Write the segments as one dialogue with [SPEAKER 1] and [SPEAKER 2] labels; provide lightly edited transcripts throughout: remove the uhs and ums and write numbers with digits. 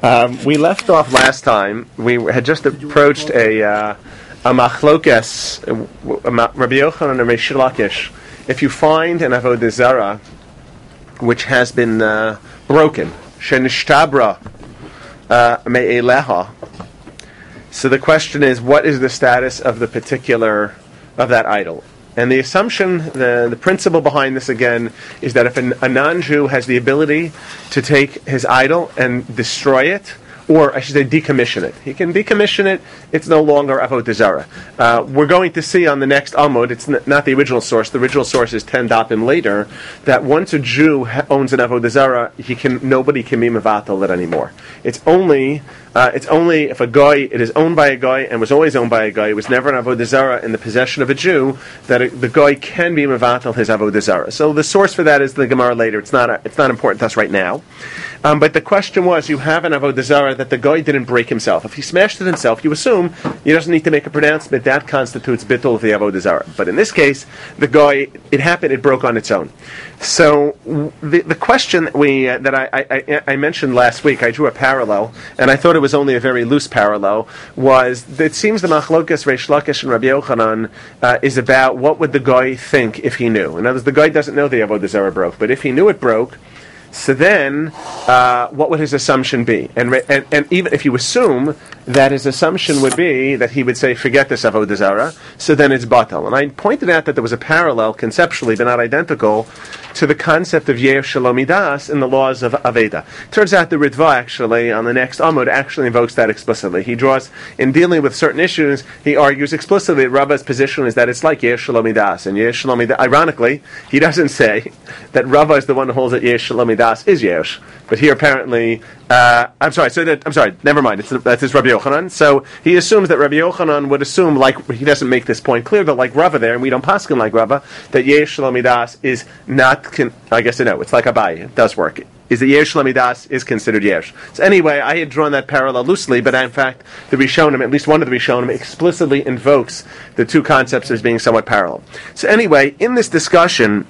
[SPEAKER 1] We left off last time. We had just approached a machlokes, Rabbi Yochanan and Reish Lakish. If you find an avodah zarah which has been broken, shenishtabra me'eleha, so the question is, what is the status of the particular of that idol? And the assumption, the principle behind this again, is that if a non-Jew has the ability to take his idol and destroy it, or I should say decommission it. He can decommission it, it's no longer avodah zarah. We're going to see on the next Amud, it's not the original source, the original source is 10 dapim later, that once a Jew owns an avodah zarah, nobody can be mevatel it anymore. It's only if a guy, it is owned by a guy and was always owned by a guy, it was never an avodah zarah in the possession of a Jew, that the guy can be mevatel his avodah zarah. So the source for that is the Gemara later. It's not important to us right now. But the question was, you have an avodah zarah that the guy didn't break himself. If he smashed it himself, you assume he doesn't need to make a pronouncement. That constitutes bittul of the avodah zarah. But in this case, the guy, it happened, it broke on its own. So the question that I mentioned last week, I drew a parallel, and I thought it was only a very loose parallel, was that it seems the machlokes Reish Lakish and Rabbi Yochanan is about what would the guy think if he knew. In other words, the guy doesn't know the avodah zarah broke, but if he knew it broke, so then, what would his assumption be? And even if you assume that his assumption would be that he would say, forget this avodah zarah, so then it's batal. And I pointed out that there was a parallel, conceptually, but not identical, to the concept of Yesh Shalom Midas in the laws of Aveda. Turns out the Ritva, actually, on the next Amud, actually invokes that explicitly. He draws, in dealing with certain issues, he argues explicitly that Rava's position is that it's like Yesh Shalom Midas. And Yesh Shalom Midas, ironically, he doesn't say that Rava is the one who holds that Yesh Shalom Midas is Yesh. But here apparently, never mind, that's his Rabbi Yochanan. So he assumes that Rabbi Yochanan would assume, like, he doesn't make this point clear, that like Rava there, and we don't paskin like Rava, that Yesh Shalom Midas is not, I guess I know, it's like Abai, it does work. Is that Yesh Shalom Midas is considered Yesh. So anyway, I had drawn that parallel loosely, but in fact, the Rishonim, at least one of the Rishonim, explicitly invokes the two concepts as being somewhat parallel. So anyway, in this discussion,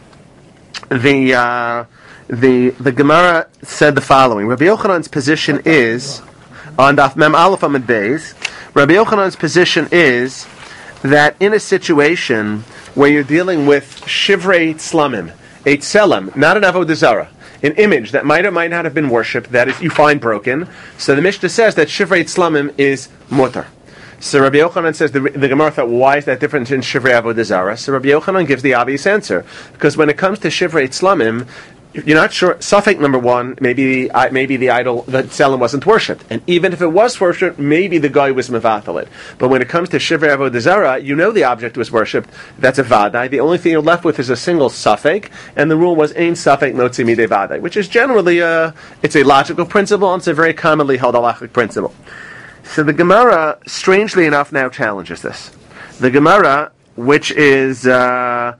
[SPEAKER 1] the Gemara said the following. Rabbi Yochanan's position is, on Daf Mem Aleph Amud Beis, Rabbi Yochanan's position is that in a situation where you're dealing with Shivrei Tzlamim, a Tselem, not an Avodah Zarah, an image that might or might not have been worshipped, that is, you find broken, so the Mishnah says that Shivrei Tzlamim is mutar. So Rabbi Yochanan says, the Gemara thought, why is that different in Shivrei Avodah Zarah? So Rabbi Yochanan gives the obvious answer. Because when it comes to Shivrei Tzlamim, you're not sure. Safek number one, maybe the idol, the tselem wasn't worshipped, and even if it was worshipped, maybe the guy was mevatel it. But when it comes to shivrei avodah zarah, you know the object was worshipped. That's a vadai. The only thing you're left with is a single safek, and the rule was ein safek motzi midei vadai, which is generally it's a logical principle, and it's a very commonly held halachic principle. So the Gemara, strangely enough, now challenges this. The Gemara, which is about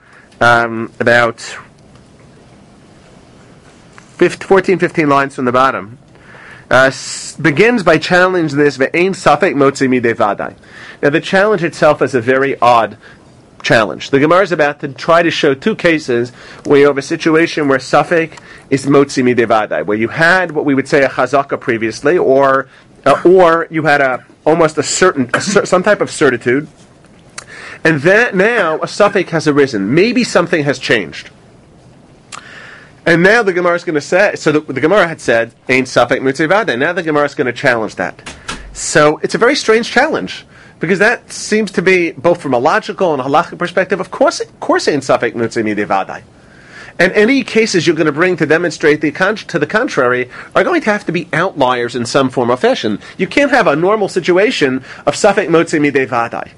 [SPEAKER 1] 14-15 lines from the bottom, begins by challenging this ve'ein safek motzi midei vadai. Now the challenge itself is a very odd challenge. The Gemara is about to try to show two cases where you have a situation where safek is motzi midei vadai, where you had what we would say a chazaka previously, or you had some type of certitude, and then now a safek has arisen. Maybe something has changed. And now the Gemara is going to say, so the Gemara had said, Ein Safek Mitzvah Vadai. Now the Gemara is going to challenge that. So it's a very strange challenge, because that seems to be, both from a logical and halachic perspective, of course Ein Safek Mitzvah Vadai. And any cases you're going to bring to demonstrate to the contrary are going to have to be outliers in some form or fashion. You can't have a normal situation of Safek Motzi Midei Vadai.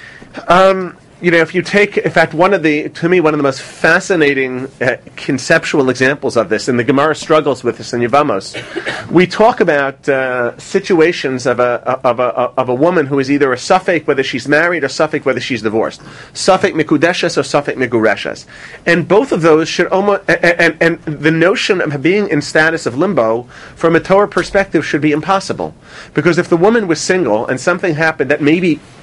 [SPEAKER 1] If you take, in fact, one of the most fascinating conceptual examples of this, and the Gemara struggles with this in Yevamos, we talk about situations of a woman who is either a safek whether she's married or safek whether she's divorced, safek mikudeshes or safek migureshes, and both of those should almost, and the notion of being in status of limbo from a Torah perspective should be impossible, because if the woman was single and something happened that maybe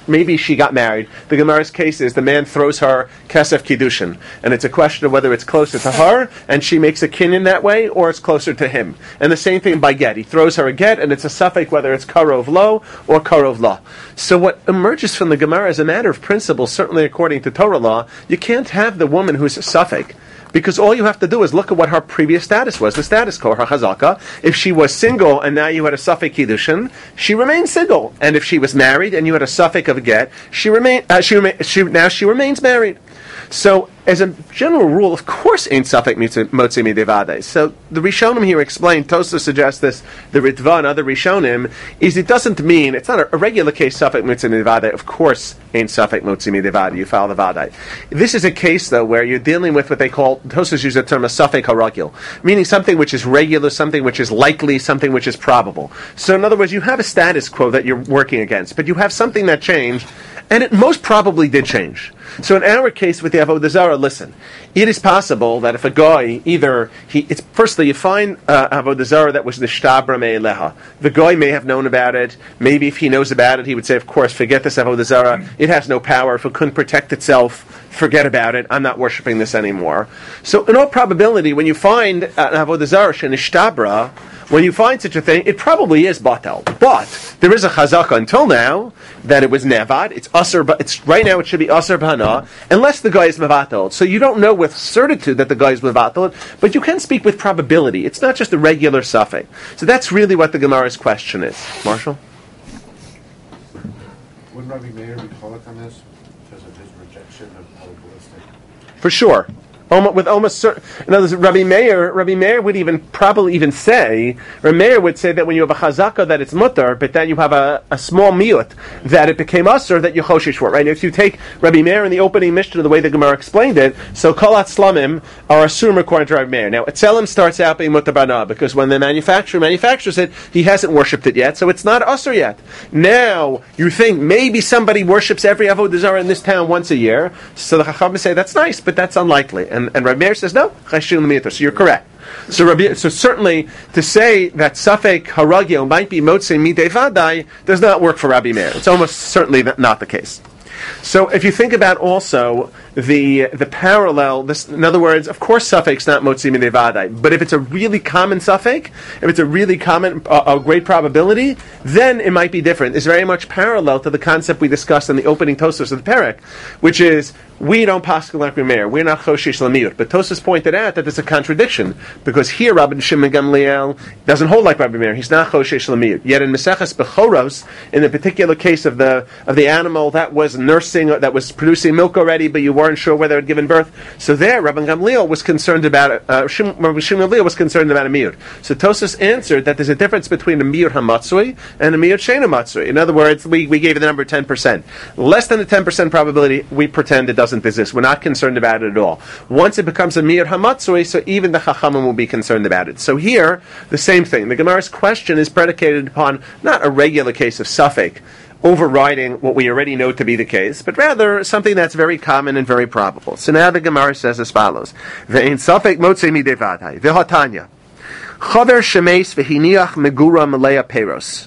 [SPEAKER 1] maybe she got married. The Gemara's case is the man throws her kesef kiddushin, and it's a question of whether it's closer to her and she makes a kinyan that way, or it's closer to him. And the same thing by get. He throws her a get, and it's a suffix whether it's karov lo or karov la. So what emerges from the Gemara as a matter of principle, certainly according to Torah law, you can't have the woman who's a suffix, because all you have to do is look at what her previous status was. The status quo, her chazaka. If she was single and now you had a suffix kiddushin, she remains single. And if she was married and you had a suffix of a get, she remains married. So, as a general rule, of course, ain't suffix motzi midevade. So, the Rishonim here explain, Tosfos suggests this, the Ritva and other Rishonim, is it doesn't mean, it's not a regular case suffix motzi midevade, of course, ain't suffix motzi midevade, you file the vadai. This is a case, though, where you're dealing with what they call, Tosfos use the term a suffix haragil, meaning something which is regular, something which is likely, something which is probable. So, in other words, you have a status quo that you're working against, but you have something that changed, and it most probably did change. So in our case with the Avodah Zarah, listen, it is possible that if a guy, firstly you find Avodah Zarah that was the Shtabra Me'eleha. The guy may have known about it. Maybe if he knows about it, he would say, of course, forget this Avodah Zarah. It has no power. If it couldn't protect itself, forget about it. I'm not worshiping this anymore. So in all probability, when you find an Avodah Zarah Shenishtabra, when you find such a thing, it probably is batel. But there is a chazaka until now that it was nevad. It's usher, but it's right now it should be usher b'hana, unless the guy is mevatel. So you don't know with certitude that the guy is mevatel, but you can speak with probability. It's not just a regular suffix. So that's really what the Gemara's question is. Marshall?
[SPEAKER 2] Wouldn't Rabbi Meir be cholak on this because of his rejection of probabilistic?
[SPEAKER 1] For sure. With almost certain, in other words, Rabbi Meir would probably even say, Rabbi Meir would say that when you have a chazaka that it's mutter, but then you have a small miut that it became usher that you choshish for, right? If you take Rabbi Meir in the opening Mishnah, the way the Gemara explained it, so kolat slamim are assumed according to Rabbi Meir. Now, Etzelim starts out being mutter bana, because when the manufacturer manufactures it, he hasn't worshipped it yet, so it's not usher yet. Now, you think maybe somebody worships every Avodah Zarah in this town once a year, so the Chacham say, that's nice, but that's unlikely. And Rabbi Meir says, no, chayshil l'miyuter. So you're correct. So certainly, to say that suffix haragio might be motzei midei vadai does not work for Rabbi Meir. It's almost certainly not the case. So if you think about also the parallel, in other words, of course suffix not motzi midei vadai, but if it's a really common suffix, if it's a really common, a great probability, then it might be different. It's very much parallel to the concept we discussed in the opening Tosfos of the Perek, which is, we don't paskel like Rabbi Meir. We're not choshish l'miyut. But Tosfos pointed out that there's a contradiction, because here Rabbi Shimon Gamliel doesn't hold like Rabbi Meir. He's not choshish l'miyut. Yet in Maseches Bechoros, in the particular case of the animal that was nursing, that was producing milk already, but you weren't sure whether it had given birth, so there Rabbi Gamliel was concerned about it. Rabbi Shimon Gamliel was concerned about a miyut. So Tosfos answered that there's a difference between a miyut hamatzui and a miyut sheina matzui. In other words, we gave the number 10%. Less than the 10% probability, we pretend it doesn't exist. We're not concerned about it at all. Once it becomes a miyut hamatzui, so even the chachamim will be concerned about it. So here, the same thing. The Gemara's question is predicated upon not a regular case of suffix overriding what we already know to be the case, but rather something that's very common and very probable. So now the Gemara says as follows: Ve'ein suffix motzei midei vadai v'hatanya chaver shemeis v'hiniach megura malaya peros.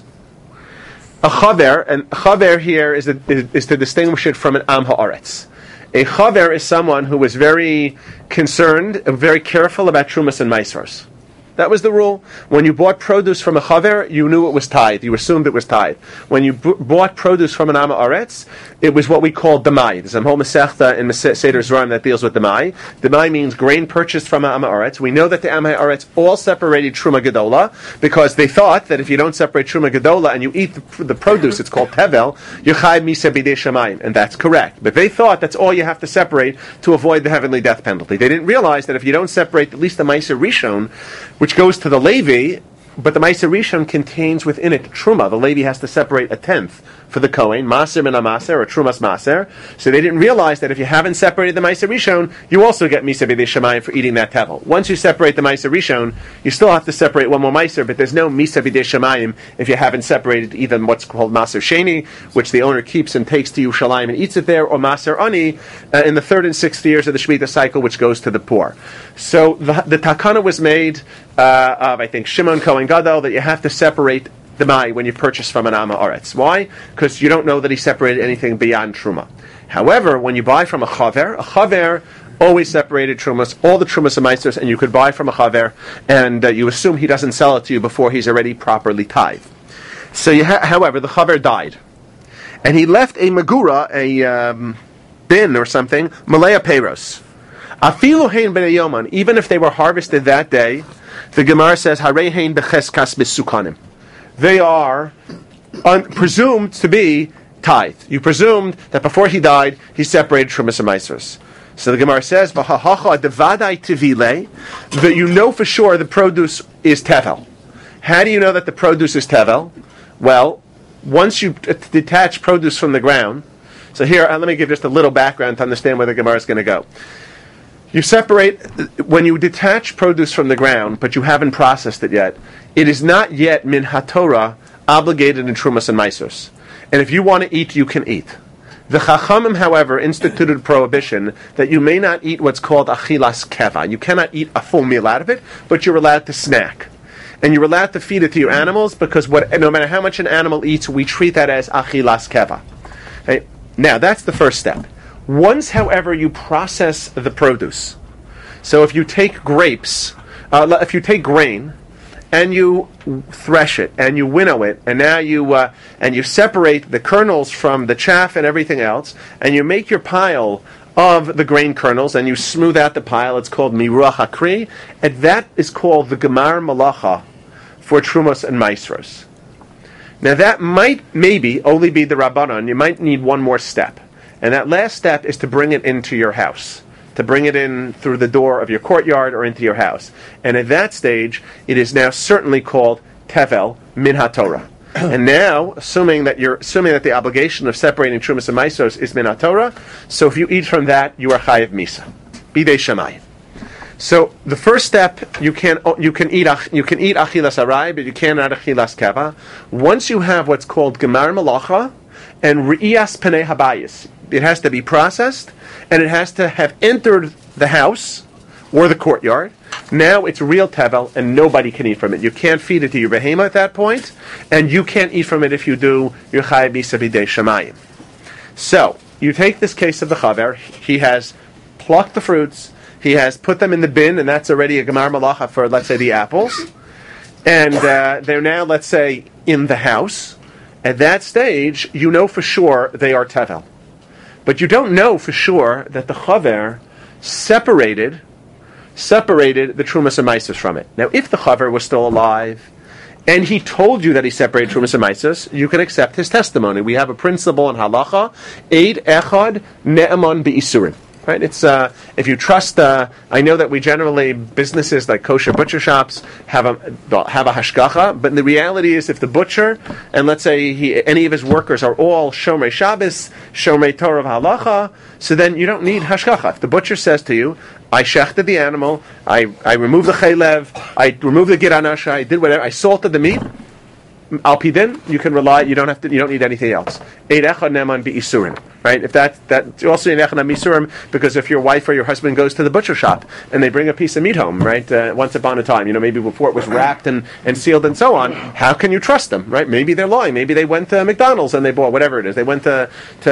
[SPEAKER 1] A chaver, and chaver here is to distinguish it from an am haaretz. A chaver is someone who was very concerned, very careful about trumas and maisros. That was the rule. When you bought produce from a chaver, you knew it was tithe. You assumed it was tithe. When you bought produce from an Am Haaretz, it was what we call demai. There's a whole Masechta in Seder Zeraim that deals with demai. Demai means grain purchased from Am Haaretz. We know that the Am Haaretz all separated Truma Gedola, because they thought that if you don't separate Truma Gedola and you eat the produce, it's called Tevel, you chai misa bidei shamayim. And that's correct. But they thought that's all you have to separate to avoid the heavenly death penalty. They didn't realize that if you don't separate at least the Meiser Rishon, which goes to the Levi, but the Meiser Rishon contains within it Truma. The Levi has to separate a tenth for the Kohen, Maser min HaMaser, or Trumas Maser. So they didn't realize that if you haven't separated the Meiser Rishon, you also get Misa B'dei Shamayim for eating that tevel. Once you separate the Meiser Rishon, you still have to separate one more Meiser, but there's no Misa B'dei Shamayim if you haven't separated either what's called Maser Sheni, which the owner keeps and takes to Yerushalayim and eats it there, or Maser Ani in the 3rd and 6th years of the Shemitah cycle, which goes to the poor. So the takana was made of, I think, Shimon Kohen Gadol, that you have to separate the mai when you purchase from an Amma Aretz. Why? Because you don't know that he separated anything beyond Truma. However, when you buy from a Chaver always separated Trumas, all the Trumas and Meisters, and you could buy from a Chaver, and you assume he doesn't sell it to you before he's already properly tithed. So, however, the Chaver died. And he left a Megura, a bin or something, Malaya Peiros. Afilu hein b'neyoman, even if they were harvested that day, the Gemara says, Harei hein b'cheskas b'sukanim. They are presumed to be tithed. You presumed that before he died, he separated Trumas and Meisros. So the Gemara says, V'hahacha devadai tivile, that you know for sure the produce is tevel. How do you know that the produce is tevel? Well, once you detach produce from the ground, so here, let me give just a little background to understand where the Gemara is going to go. You separate, when you detach produce from the ground, but you haven't processed it yet, it is not yet min haTorah obligated in Trumas and Meisros. And if you want to eat, you can eat. The Chachamim, however, instituted a prohibition that you may not eat what's called achilas keva. You cannot eat a full meal out of it, but you're allowed to snack. And you're allowed to feed it to your animals because no matter how much an animal eats, we treat that as achilas keva. Okay? Now, that's the first step. Once, however, you process the produce, so if you take grapes, if you take grain, and you thresh it, and you winnow it, and now you separate the kernels from the chaff and everything else, and you make your pile of the grain kernels, and you smooth out the pile, it's called miruach hakri, and that is called the gemar malacha for Trumos and Meisros. Now that might maybe only be the Rabbanon. You might need one more step. And that last step is to bring it into your house. To bring it in through the door of your courtyard or into your house. And at that stage, it is now certainly called Tevel Min HaTorah. And now, assuming that the obligation of separating Trumas and Meisros is Min HaTorah, so if you eat from that, you are Chayiv Misa. Bidei Shamayim. So the first step, you can eat achilas arai, but you cannot achilas keva. Once you have what's called gemar malacha and re'iyas penei habayis, it has to be processed and it has to have entered the house or the courtyard. Now it's real tevel and nobody can eat from it. You can't feed it to your behema at that point, and you can't eat from it if you do your chayav misa b'dei shamayim. So you take this case of the chaver. He has plucked the fruits. He has put them in the bin, and that's already a gemar malacha for, let's say, the apples. And they're now, let's say, in the house. At that stage, you know for sure they are tevel. But you don't know for sure that the chaver separated the Trumas and Meisros from it. Now, if the chaver was still alive, and he told you that he separated Trumas and Meisros, you can accept his testimony. We have a principle in halacha, Eid Echad Ne'eman Be'isurim. Right? It's if you trust. I know that we generally businesses like kosher butcher shops have a hashgacha, but the reality is if the butcher and let's say any of his workers are all shomrei Shabbos, shomrei Torah halacha, so then you don't need hashgacha. If the butcher says to you, "I shechted the animal, I removed the chaylev, I removed the gid anasha, I did whatever, I salted the meat." Al pidin, you can rely. You don't need anything else. Eid echad neman be'isurim. Right? If that also in echad misurim, because if your wife or your husband goes to the butcher shop and they bring a piece of meat home, right? Once upon a time, maybe before it was wrapped and sealed and so on. How can you trust them? Right? Maybe they're lying. Maybe they went to McDonald's and they bought whatever it is. They went to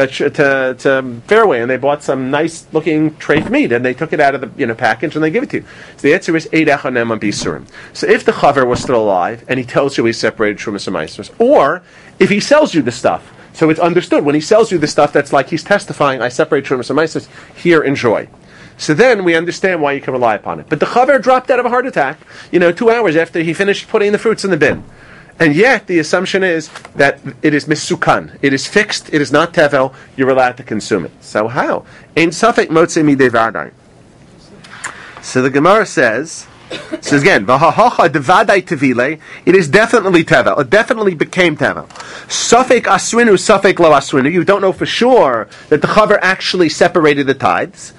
[SPEAKER 1] Fairway and they bought some nice looking treif meat and they took it out of the package and they give it to you. So the answer is eid echad neman be'isurim. So if the chaver was still alive and he tells you he separated Trumas and Meisros, or if he sells you the stuff. So it's understood when he sells you the stuff that's like he's testifying, I separate Trumas and Meisros, here enjoy. So then we understand why you can rely upon it. But the chaver dropped out of a heart attack, 2 hours after he finished putting the fruits in the bin. And yet the assumption is that it is misukan. It is fixed, it is not tevel, you're allowed to consume it. So how? Ein safek motze midei vardai. So the Gemara says again, v'hahacha devadai tevile, it is definitely tevel. It definitely became tevel. Safek asrinu, safek lo asrinu. You don't know for sure that the chaver actually separated the tithes.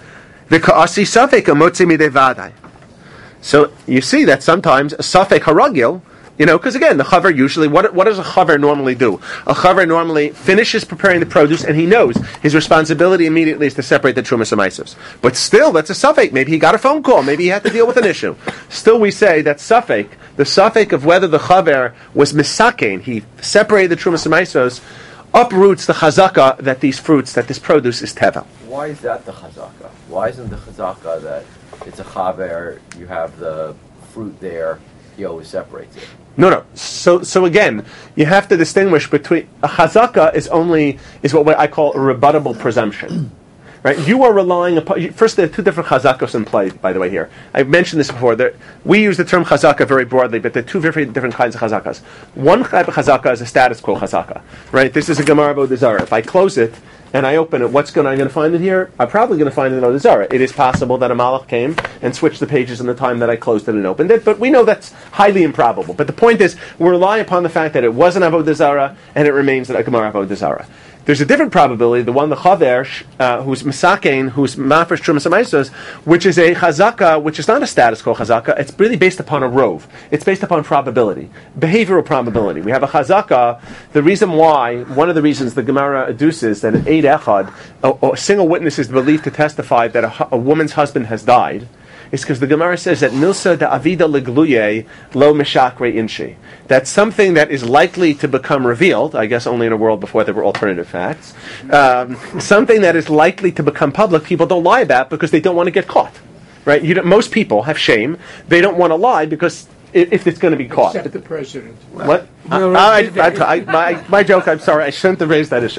[SPEAKER 1] V'ka'asi safek amotzi midei vadai. So you see that sometimes a safek haragil Because again, the chaver usually, what does a chaver normally do? A chaver normally finishes preparing the produce, and he knows his responsibility immediately is to separate the trumas and maisos. But still, that's a suffix. Maybe he got a phone call. Maybe he had to deal with an issue. Still, we say that suffix, the suffix of whether the chaver was misakein, he separated the trumas and maisos, uproots the chazaka that these fruits, that this produce is teva.
[SPEAKER 3] Why is that the chazaka? Why isn't the chazaka that it's a chaver, you have the fruit there, he always separates it?
[SPEAKER 1] No. So again, you have to distinguish between a chazaka is what I call a rebuttable presumption, right? You are relying upon. First, there are two different chazakos in play. By the way, here I've mentioned this before. We use the term chazaka very broadly, but there are two very different kinds of chazakas. One type of chazaka is a status quo chazaka, right? This is a Gemara Avodah Zarah. If I close it and I open it, I'm going to find it here? I'm probably going to find it in Avodah Zarah. It is possible that a malach came and switched the pages in the time that I closed it and opened it, but we know that's highly improbable. But the point is, we rely upon the fact that it was an Avodah Zarah, and it remains a Gemara Avodah Zarah. There's a different probability, the one the chaver, who's misakein, who's mafresh trumas amaisos, which is a chazaka, which is not a status quo chazaka. It's really based upon a rove. It's based upon probability, behavioral probability. We have a chazaka. The reason why, one of the reasons the Gemara adduces that an eid echad, a single witness is believed to testify that a woman's husband has died, is because the Gemara says that milsa da avida legluye lo mishakre inshi. That's something that is likely to become revealed, I guess only in a world before there were alternative facts. Something that is likely to become public, people don't lie about because they don't want to get caught. Right? Most people have shame. They don't want to lie because if it's going to be caught.
[SPEAKER 4] Except the president.
[SPEAKER 1] What? My joke, I'm sorry, I shouldn't have raised that issue.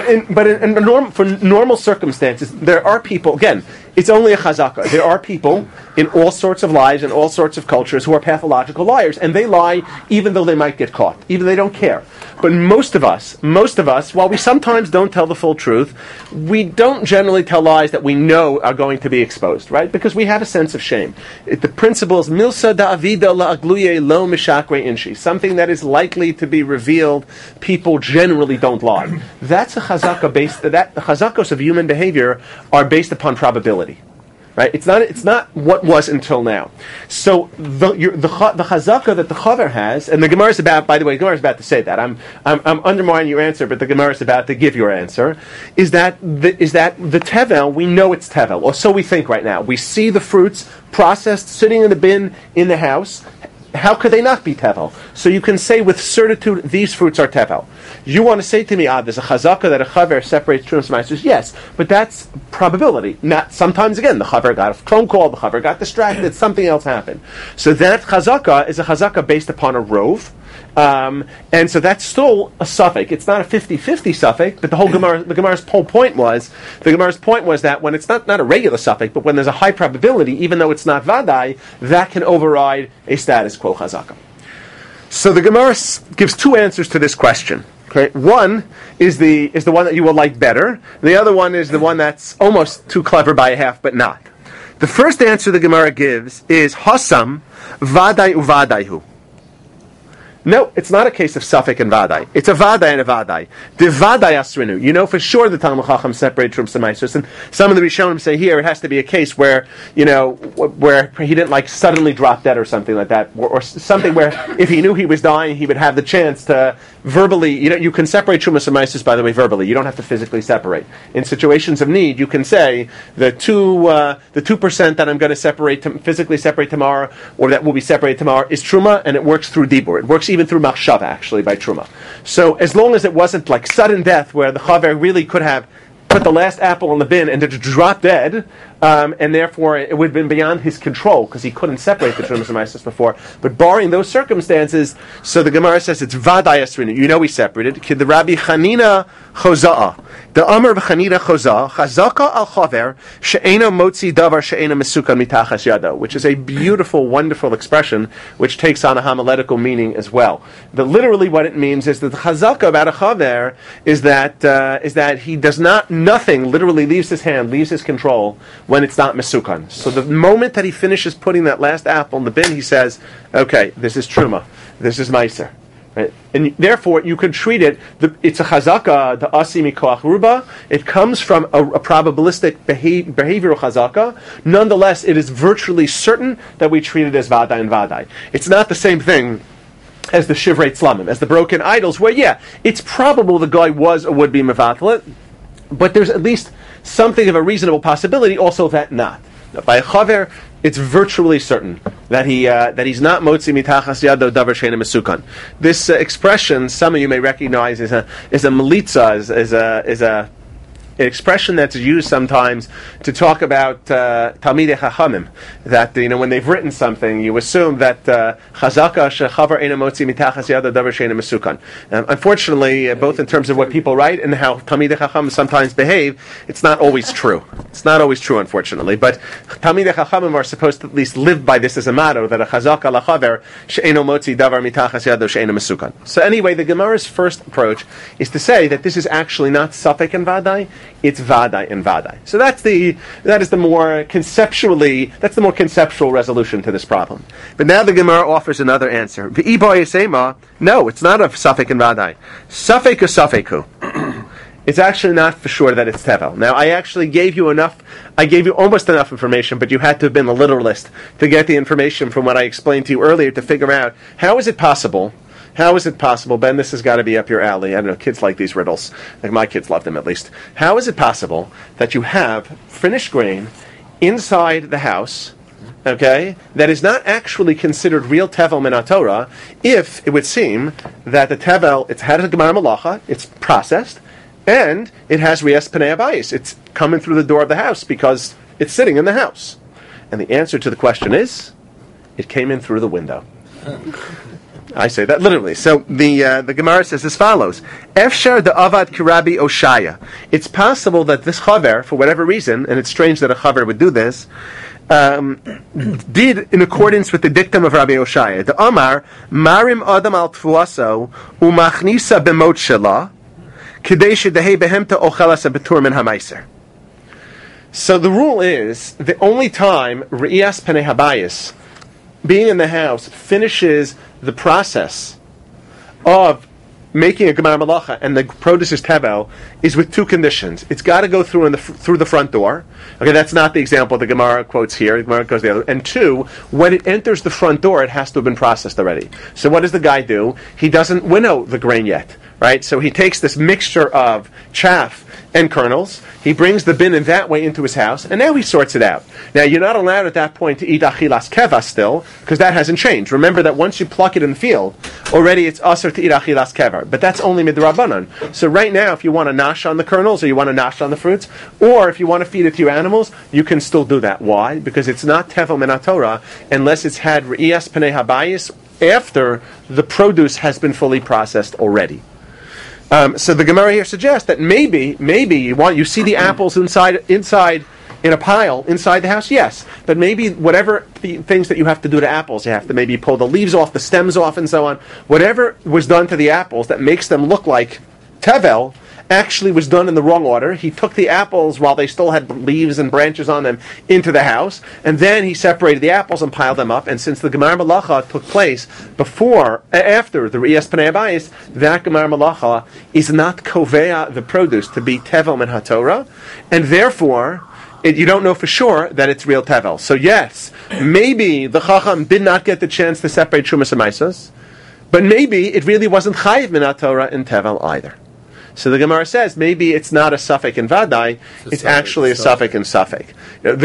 [SPEAKER 1] But for normal circumstances, there are people, again, it's only a chazaka. There are people in all sorts of lives and all sorts of cultures who are pathological liars, and they lie even though they might get caught, even though they don't care. But most of us, while we sometimes don't tell the full truth, we don't generally tell lies that we know are going to be exposed, right? Because we have a sense of shame. The principle is milsa da avida la agluye lo mishakre inshi. Something that is likely to be revealed, people generally don't lie. That's a chazaka based. The chazakos of human behavior are based upon probability. Right? It's not what was until now. So the chazaka that the chaver has, and the Gemara is about. By the way, the Gemara is about to say that. I'm undermining your answer, but the Gemara is about to give your answer. Is that the tevel? We know it's tevel, or so we think right now. We see the fruits processed, sitting in the bin in the house. How could they not be tevel? So you can say with certitude, these fruits are tevel. You want to say to me, there's a chazaka that a chaver separates trumas and ma'asos? Yes, but that's probability. Not sometimes again, the chaver got a phone call, the chaver got distracted, something else happened. So that chazaka is a chazaka based upon a rove. And so that's still a suffix. It's not a 50-50 suffix, but the Gemara's whole point was that when it's not a regular suffix, but when there's a high probability, even though it's not vadai, that can override a status quo chazaka. So the Gemara gives two answers to this question. Okay? One is the one that you will like better. The other one is the one that's almost too clever by a half, but not. The first answer the Gemara gives is Hasam vadai uvadaihu. No, it's not a case of suffix and vadai. It's a vadai and a vadai. The vadai asrinu. You know for sure the Talmud Chacham separated from Samaisus, and some of the Rishonim say here it has to be a case where where he didn't suddenly drop dead or something like that, or something where if he knew he was dying, he would have the chance to verbally. You can separate Trumas and Maisus, by the way, verbally. You don't have to physically separate. In situations of need, you can say the 2% that I'm going to physically separate tomorrow, or that will be separated tomorrow, is Truma, and it works through Dibur. It works even through Machshava, actually, by Truma. So as long as it wasn't like sudden death, where the Chaver really could have put the last apple in the bin and just drop dead, and therefore it would have been beyond his control because he couldn't separate the Trumas and Maisos before. But barring those circumstances, so the Gemara says it's Vadai Asrinu. You know we separated. The Rabbi Chanina Choza'ah. The Amr Chanina Choza'ah. Chazaka al Chaver she'ena motzi davar she'ena mesukan mitachas yado, which is a beautiful, wonderful expression which takes on a homiletical meaning as well. But literally what it means is that the Chazaka about a Chaver is that he does nothing literally leaves his hand, leaves his control when it's not mesukan. So the moment that he finishes putting that last apple in the bin, he says, okay, this is truma, this is meiser. Right? And therefore, you could treat it, it's a chazaka, the asi mikoach ruba, it comes from a probabilistic behavioral chazaka. Nonetheless, it is virtually certain that we treat it as vadai and vadai. It's not the same thing as the shivrei tzlamim, as the broken idols, where, yeah, it's probable the guy was or would be mevatlet, but there's at least something of a reasonable possibility also that not. Now, by a chaver, it's virtually certain that he's not motzi mitachas yado davar she'eino mesukan. This expression, some of you may recognize, is a melitza, is a expression that's used sometimes to talk about Talmidei Chachamim. That when they've written something, you assume that Chazaka shechavar eino motzi mitachas yado davar she'eino mesukan. Unfortunately, both in terms of what people write and how Talmidei Chachamim sometimes behave, it's not always true. It's not always true, unfortunately. But Talmidei Chachamim are supposed to at least live by this as a motto, that a Chazaka lachaver she'eino motzi davar mitachas yado she'eino mesukan. So anyway, the Gemara's first approach is to say that this is actually not Safek and Vadai, it's Vadai and Vadai. So that's the more conceptual resolution to this problem. But now the Gemara offers another answer. No, it's not a Safek and Vadai. Safek or Safeku. It's actually not for sure that it's Tevel. Now, I actually gave you almost enough information, but you had to have been a literalist to get the information from what I explained to you earlier to figure out how is it possible, Ben, this has got to be up your alley. I don't know, kids like these riddles. Like my kids love them at least. How is it possible that you have finished grain inside the house, okay, that is not actually considered real Tevel min HaTorah, if it would seem that the Tevel, it's had a Gemara Malacha, it's processed, and it has Rias Pnei Abayis. It's coming through the door of the house because it's sitting in the house. And the answer to the question is, it came in through the window. I say that literally. So the Gemara says as follows: Efshar the Avad Kirabi Oshaya. It's possible that this chaver, for whatever reason, and it's strange that a chaver would do this, did in accordance with the dictum of Rabbi Oshaya. The Amar Marim Adam al Tfuaso Umachnisa Bemot Shela Kidei Shedehei Behemta Ochelasa Betur Min Hamaiser. So the rule is the only time Re'iyas Pnei Habayis, being in the house, finishes the process of making a Gemara Malacha and the produce is Tevel is with two conditions. It's got to go through the front door. Okay, that's not the example the Gemara quotes here. The Gemara goes the other. And two, when it enters the front door, it has to have been processed already. So what does the guy do? He doesn't winnow the grain yet, right? So he takes this mixture of chaff and kernels, he brings the bin in that way into his house, and now he sorts it out. Now, you're not allowed at that point to eat achilas keva still, because that hasn't changed. Remember that once you pluck it in the field, already it's usher to eat achilas keva. But that's only midrabanan. So right now, if you want to nash on the kernels, or you want to nash on the fruits, or if you want to feed it to your animals, you can still do that. Why? Because it's not tevel min HaTorah, unless it's had re'iyas pnei habayis after the produce has been fully processed already. So the Gemara here suggests that maybe you see the apples inside in a pile inside the house, yes, but maybe whatever things that you have to do to apples, you have to maybe pull the leaves off, the stems off, and so on. Whatever was done to the apples that makes them look like tevel actually was done in the wrong order. He took the apples while they still had leaves and branches on them into the house, and then he separated the apples and piled them up. And since the Gemara Malacha took place after the Re'iyas Pnei Habayis, that Gemara Malacha is not kovea the produce to be tevel min HaTorah, and therefore you don't know for sure that it's real tevel. So yes, maybe the Chacham did not get the chance to separate Shumas and Maisos, but maybe it really wasn't chayiv min HaTorah in tevel either. So the Gemara says maybe it's not a Safek and Vadai; it's actually a Safek and Safek. The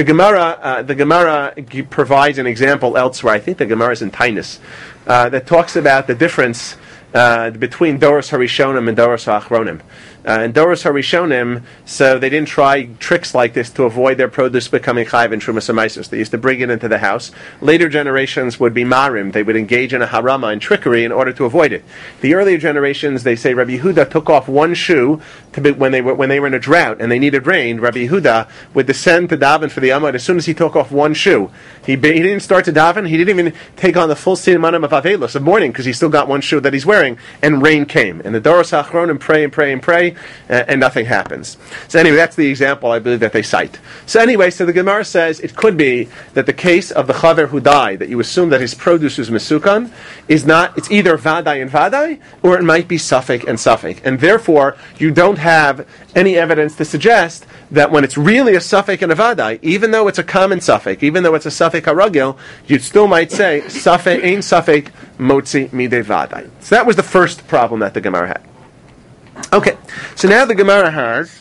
[SPEAKER 1] Gemara provides an example elsewhere. I think the Gemara is in Tainus that talks about the difference between Doros Harishonim and Doros Hachronim. And Doros Harishonim, so they didn't try tricks like this to avoid their produce becoming chayv and Trumas Amaisos. They used to bring it into the house. Later generations would be marim. They would engage in a harama and trickery in order to avoid it. The earlier generations, they say Rabbi Yehuda took off one shoe when they were in a drought and they needed rain. Rabbi Yehuda would descend to daven for the Amud as soon as he took off one shoe. He didn't start to daven. He didn't even take on the full simanim of Avelos of mourning because he still got one shoe that he's wearing. And rain came. And the Doros Hachronim pray and pray and pray. And nothing happens. So anyway, that's the example I believe that they cite. So anyway, so the Gemara says it could be that the case of the chaver who died, that you assume that his produce is mesukan, it's either vadai and vadai, or it might be safek and safek. And therefore, you don't have any evidence to suggest that when it's really a safek and a vadai, even though it's a common safek, even though it's a safek haragil, you still might say safek ein safek motzi midei vadai. So that was the first problem that the Gemara had. Okay, so now the Gemara has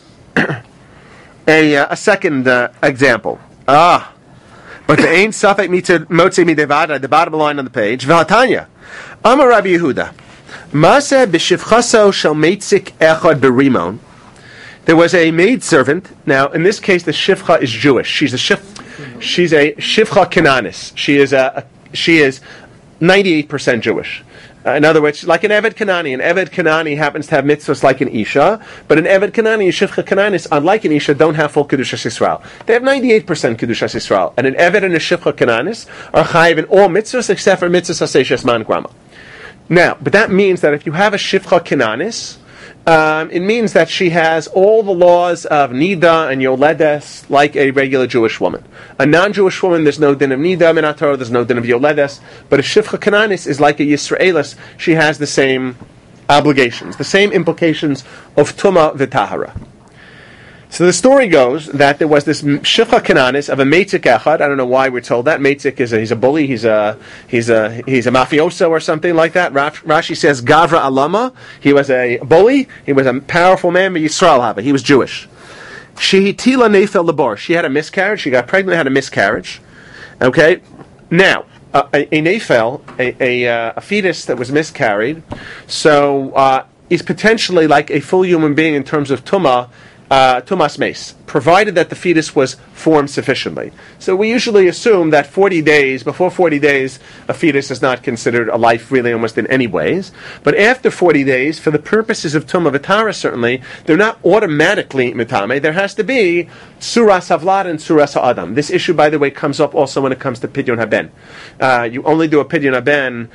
[SPEAKER 1] a second example. But the Ein Safek Motzi Midei Vadai, the bottom line on the page, V'hatanya, Amar Rabbi Yehuda, Maseh b'shivchaso shel meitzik echad berimon. There was a maidservant. Now, in this case, the shivcha is Jewish. She's a shivcha Cananis. She is 98% Jewish. In other words, like an Eved Kanani. An Eved Kanani happens to have mitzvahs like an Isha, but an Eved Kanani, a Shivcha Kananis, unlike an Isha, don't have full Kedushas Yisrael. They have 98% Kedushas Yisrael. And an Eved and a Shivcha Kananis are chayiv in all mitzvahs except for mitzvahs Aseshes Man Grama. Now, but that means that if you have a Shivcha Kananis, it means that she has all the laws of Nida and Yoledes like a regular Jewish woman. A non-Jewish woman, there's no din of Nida Minator, there's no din of Yoledes, but a Shivcha Kananis is like a Yisraelis. She has the same obligations, the same implications of Tumah V'Tahara. So the story goes that there was this Shivcha Kananis of a Meitzik Echad. I don't know why we're told that. Meitzik he's a bully, he's a mafioso or something like that. Rashi says Gavra Alama. He was a bully. He was a powerful man, but Yisrael Haba. He was Jewish. Shehitila Nefel Labor. She had a miscarriage. She got pregnant, had a miscarriage. Okay. Now a Nefel, a fetus that was miscarried, so is potentially like a full human being in terms of Tumah. Tumas Meis, provided that the fetus was formed sufficiently. So we usually assume that before 40 days, a fetus is not considered a life really almost in any ways. But after 40 days, for the purposes of Tumah V'Tara certainly, they're not automatically Mitame. There has to be Suras Havlad and Suras Ha'adam. This issue, by the way, comes up also when it comes to Pidyon Haben. You only do a Pidyon Haben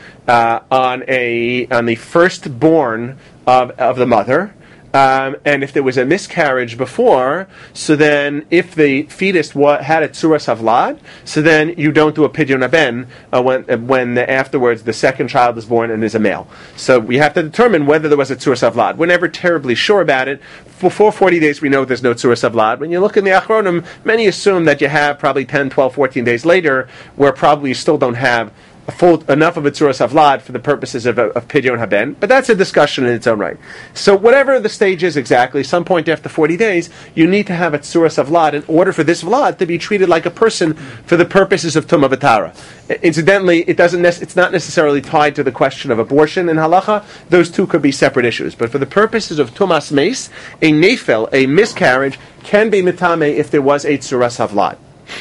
[SPEAKER 1] on the firstborn of the mother. And if there was a miscarriage before, so then if the fetus had a tzuras havlad, so then you don't do a pidyon haben when afterwards the second child is born and is a male. So we have to determine whether there was a tzuras havlad. We're never terribly sure about it. Before 40 days we know there's no tzuras havlad. When you look in the Achronim, many assume that you have probably 10, 12, 14 days later where probably you still don't have enough of a tzuras havlad for the purposes of pidyon haben, but that's a discussion in its own right. So whatever the stage is exactly, some point after 40 days, you need to have a tzuras havlad in order for this vlad to be treated like a person for the purposes of tumah v'tara. Incidentally, it's not necessarily tied to the question of abortion in halacha. Those two could be separate issues. But for the purposes of tumas meis, a nefel, a miscarriage, can be mitame if there was a tzuras havlad.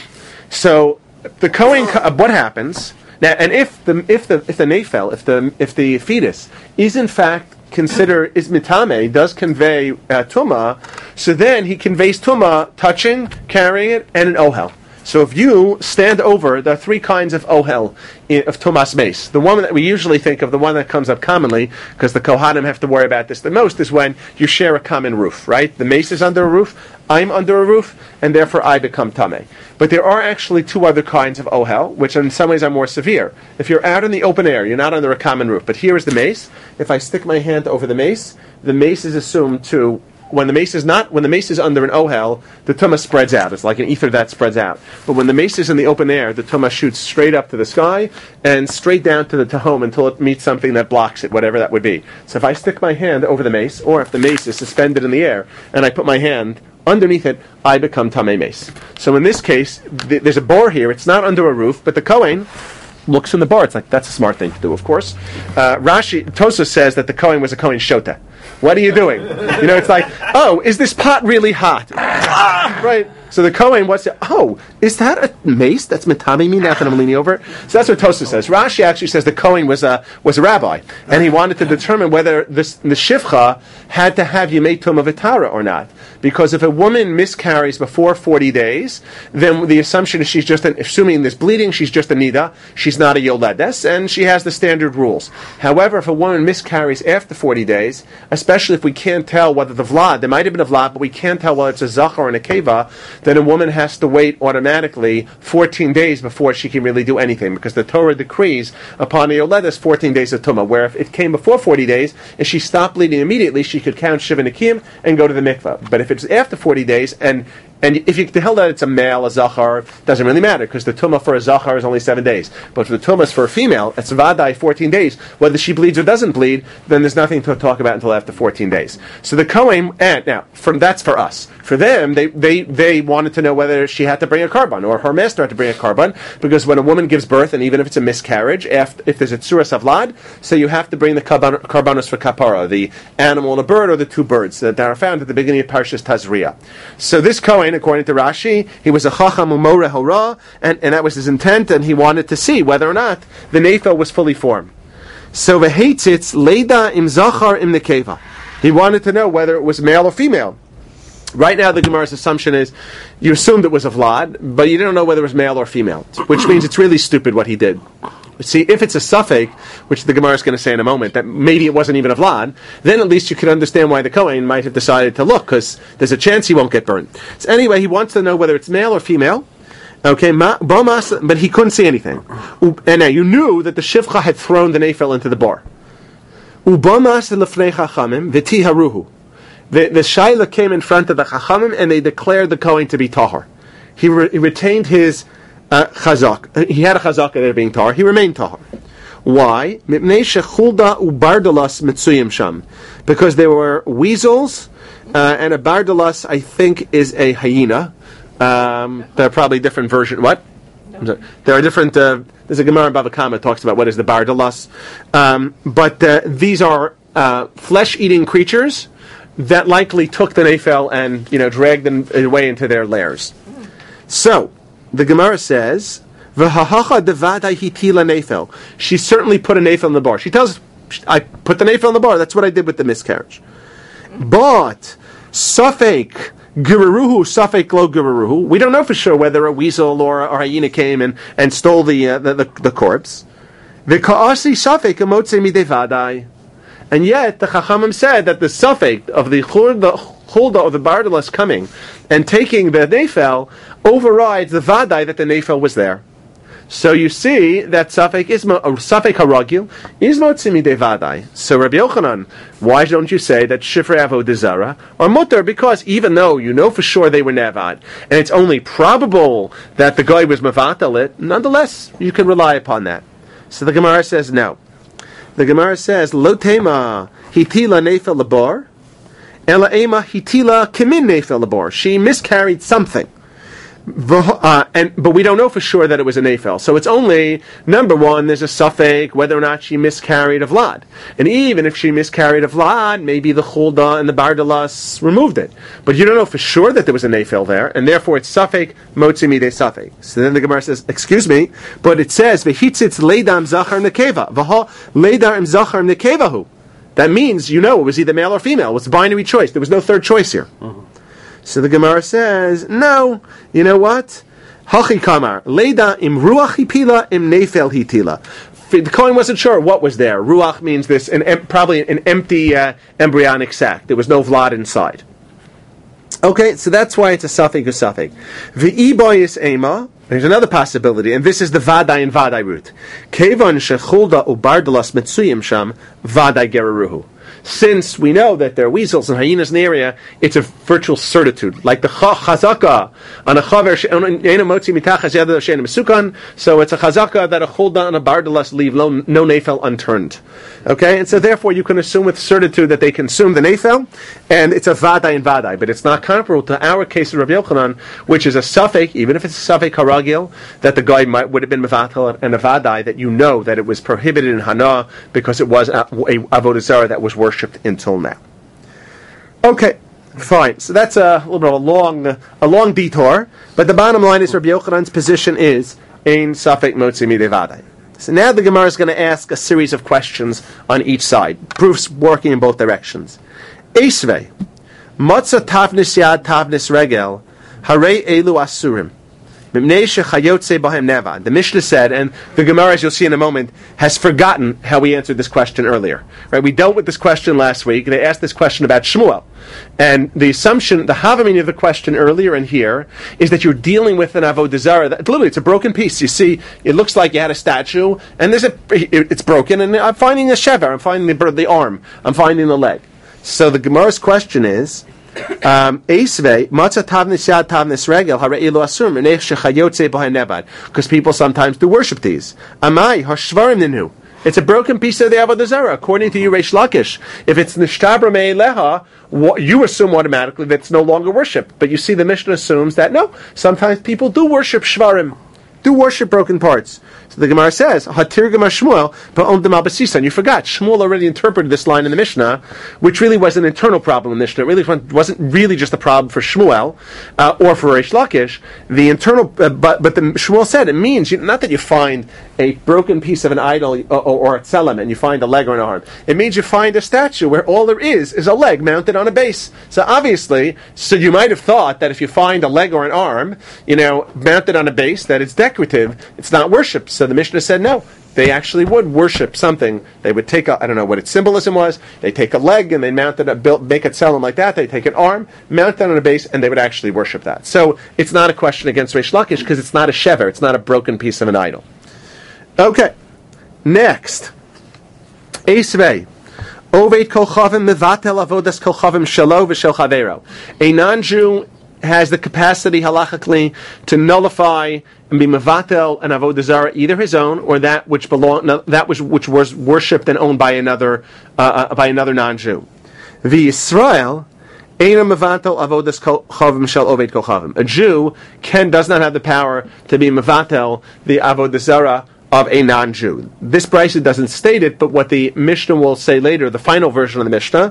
[SPEAKER 1] So the Kohen, what happens? Now, and if the nefel, if the fetus is in fact considered is mitame, does convey tuma, so then he conveys tuma, touching, carrying it, and an ohel. So if you stand over the three kinds of ohel of tumas meis, the one that we usually think of, the one that comes up commonly, because the kohanim have to worry about this the most, is when you share a common roof, right? The meis is under a roof, I'm under a roof, and therefore I become tameh. But there are actually two other kinds of ohel, which in some ways are more severe. If you're out in the open air, you're not under a common roof. But here is the mace. If I stick my hand over the mace is assumed to, when the mace is under an ohel, the tumah spreads out. It's like an ether that spreads out. But when the mace is in the open air, the tumah shoots straight up to the sky and straight down to the tahom until it meets something that blocks it, whatever that would be. So if I stick my hand over the mace, or if the mace is suspended in the air, and I put my hand underneath it, I become tamei meis. So in this case, there's a bar here. It's not under a roof, but the Kohen looks in the bar. It's like, that's a smart thing to do, of course. Tosfos says that the Kohen was a Kohen shota. What are you doing? It's like, oh, is this pot really hot? Right? So the Kohen wants to, is that a mace that's mitame me now that I'm leaning over it? So that's what Tosfos says. Rashi actually says the Kohen was a rabbi, and he wanted to determine whether the shivcha had to have yemei tumah v'tara or not. Because if a woman miscarries before 40 days, then the assumption is she's just, assuming there's bleeding, she's just a nida, she's not a yoledes, and she has the standard rules. However, if a woman miscarries after 40 days, especially if we can't tell whether the vlad, there might have been a vlad, but we can't tell whether it's a zachar or a nekeva, then a woman has to wait automatically 14 days before she can really do anything, because the Torah decrees upon the yoledes 14 days of tumah, where if it came before 40 days, if she stopped bleeding immediately, she could count shiva nekim and go to the mikvah. But if it's after 40 days and And if you tell that it's a male, a zachar, doesn't really matter, because the tumah for a zachar is only 7 days. But for the tumah for a female, it's vadai 14 days. Whether she bleeds or doesn't bleed, then there's nothing to talk about until after 14 days. So the Kohen, and now, that's for us. For them, they wanted to know whether she had to bring a carbon, or her master had to bring a carbon, because when a woman gives birth, and even if it's a miscarriage, if there's a tzuras avlad, so you have to bring the karbanos for kapara, the animal and a bird, or the 2 birds that are found at the beginning of Parshas Tazria. So this Kohen, according to Rashi, he was a chacham umoreh hora, and that was his intent, and he wanted to see whether or not the nefel was fully formed. So v'heitzitz leida im zachar im nekeva. He wanted to know whether it was male or female. Right now, the Gemara's assumption is you assumed it was a vlad, but you don't know whether it was male or female, which means it's really stupid what he did. See, if it's a suffix, which the Gemara is going to say in a moment, that maybe it wasn't even a vlad, then at least you can understand why the Kohen might have decided to look, because there's a chance he won't get burned. So anyway, he wants to know whether it's male or female. Okay, but he couldn't see anything. And now you knew that the shivcha had thrown the nefel into the bar. The shaila came in front of the chachamim, and they declared the Kohen to be tahor. He retained his chazak. He had a chazak there being tahor. He remained tahor. Why? Because there were weasels, and a bardalas, I think, is a hyena. There are probably different versions. What? No. There are different. There's a Gemara in Bava Kama that talks about what is the bardalas. But these are flesh-eating creatures that likely took the nefel and dragged them away into their lairs. So the Gemara says, "V'hahacha devadai hitila nefel." She certainly put a nefel in the bar. She tells us, "I put the nefel in the bar. That's what I did with the miscarriage." But safek giraruhu, safek lo giraruhu. We don't know for sure whether a weasel or a hyena came and stole the corpse. V'kaasi safek amotze midevadai. And yet, the Chachamim said that the suffix of the chulda of the bardalas coming and taking the nefel overrides the vadai that the nefel was there. So you see that suffix haragil is motzimi de vadai. So Rabbi Yochanan, why don't you say that shifrei avodah zara are mutter? Because even though you know for sure they were nevad, and it's only probable that the guy was mavatal it, nonetheless you can rely upon that. So the Gemara says no. The Gemara says, "Lo tema hitila nefel labar, ela ema hitila kimin nefel labar." She miscarried something, but we don't know for sure that it was a nefel. So it's only number one. There's a suffix whether or not she miscarried a vlad, and even if she miscarried a vlad, maybe the chulda and the bardalas removed it. But you don't know for sure that there was a nefel there, and therefore it's suffix motzimi de suffix. So then the Gemara says, "Excuse me, but it says v'hitzitz leidam zachar nekeva v'ha leidam zachar nekevahu." That means it was either male or female. It was a binary choice. There was no third choice here. Mm-hmm. So the Gemara says, no, you know what? Hachi kamar, leida im ruach hipila im nefel hitila. The Kohen wasn't sure what was there. Ruach means this, probably an empty embryonic sac. There was no vlad inside. Okay, so that's why it's a suffix or suffix. V'iboyis ema. There's another possibility, and this is the vadai and vadai root. Kevan shechulda ubardalas metsuyim sham vadai geraruhu. Since we know that there are weasels and hyenas in the area, it's a virtual certitude, like the chazaka on a chaver she'ena motzi mitachas yada she'ena mesukan. So it's a chazaka that a chulda and a bardalas leave no nefel unturned. Okay, and so therefore you can assume with certitude that they consume the nefel, and it's a vadai and vadai, but it's not comparable to our case of Rabbi Yochanan, which is a suffix, even if it's a suffix haragil, that the guy would have been mevatel, and a vadai that you know that it was prohibited in Hana because it was a avodah zarah that was worshipped until now. Okay, fine. So that's a little bit of a long detour, but the bottom line is Rabbi Yochanan's position is ein safek motzi midei vadai. So now the Gemara is going to ask a series of questions on each side. Proofs working in both directions. Eisvei, matzah tavnis yad tavnis regel, harei elu asurim. The Mishnah said, and the Gemara, as you'll see in a moment, has forgotten how we answered this question earlier. Right? We dealt with this question last week. They asked this question about Shmuel. And the assumption, the havamina of the question earlier and here, is that you're dealing with an avodah zarah. Literally, it's a broken piece. You see, it looks like you had a statue, and it's broken, and I'm finding a shever, I'm finding the arm, I'm finding the leg. So the Gemara's question is, Eisvei matzah tavnis yad tavnis regel harei lo asur menech shechayotze b'hay nevad, because people sometimes do worship these. Amai hashvarim ninu. It's a broken piece of the Avodah Zarah. According to you, Reish Lakish, if it's Nishtabra Me'eleha, you assume automatically that it's no longer worship. But you see, the Mishnah assumes that no, sometimes people do worship Shvarim, do worship broken parts. So the Gemara says, Hatirgam Shmuel, ba'omdim al basisan. You forgot, Shmuel already interpreted this line in the Mishnah, which really was an internal problem in the Mishnah. It really wasn't really just a problem for Shmuel, or for Reish Lakish. The internal, but the Shmuel said, it means, not that you find a broken piece of an idol or a tzelem, and you find a leg or an arm. It means you find a statue where all there is a leg mounted on a base. So obviously, you might have thought that if you find a leg or an arm, mounted on a base, that it's decorative, it's not worship. So the Mishnah said no. They actually would worship something. They would take I don't know what its symbolism was. They take a leg and they mount it, make it tzelem like that. They take an arm, mount it on a base, and they would actually worship that. So it's not a question against Reish Lakish because it's not a shever. It's not a broken piece of an idol. Okay, next. Eisvei. Oved kol chavim mevatel avodas kol chavim shelo v'shel chavero. A non-Jew has the capacity halachically to nullify and be mevatel an avodah zarah, either his own or that which which was worshipped and owned by another non-Jew. The Yisrael. A Jew does not have the power to be mevatel the avodah zarah of a non-Jew. This brisa doesn't state it, but what the Mishnah will say later, the final version of the Mishnah,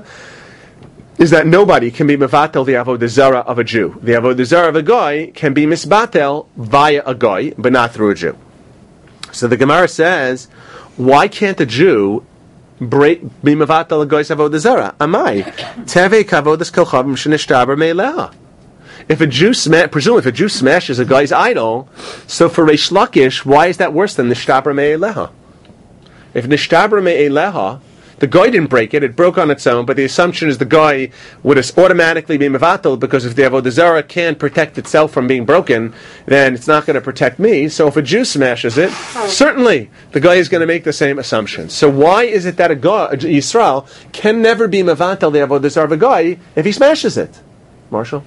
[SPEAKER 1] is that nobody can be mevatel the avodah zarah of a Jew. The avodah zarah of a guy can be misbatel via a guy, but not through a Jew. So the Gemara says, why can't a Jew be mevatel a guy's avodah zarah? Amai teve kavodas kolchavim shenishtaber me'eleha. If a Jew smashes a guy's idol, so for Reish Lakish, why is that worse than Nishtabra Me'eleha? If Nishtabra Me'eleha, the guy didn't break it, it broke on its own, but the assumption is the guy would automatically be Mevatel, because if the Avodah Zarah can't protect itself from being broken, then it's not going to protect me. So if a Jew smashes it, certainly the guy is going to make the same assumption. So why is it that a Yisrael can never be Mevatel the Avodah Zarah of a guy if he smashes it? Marshall?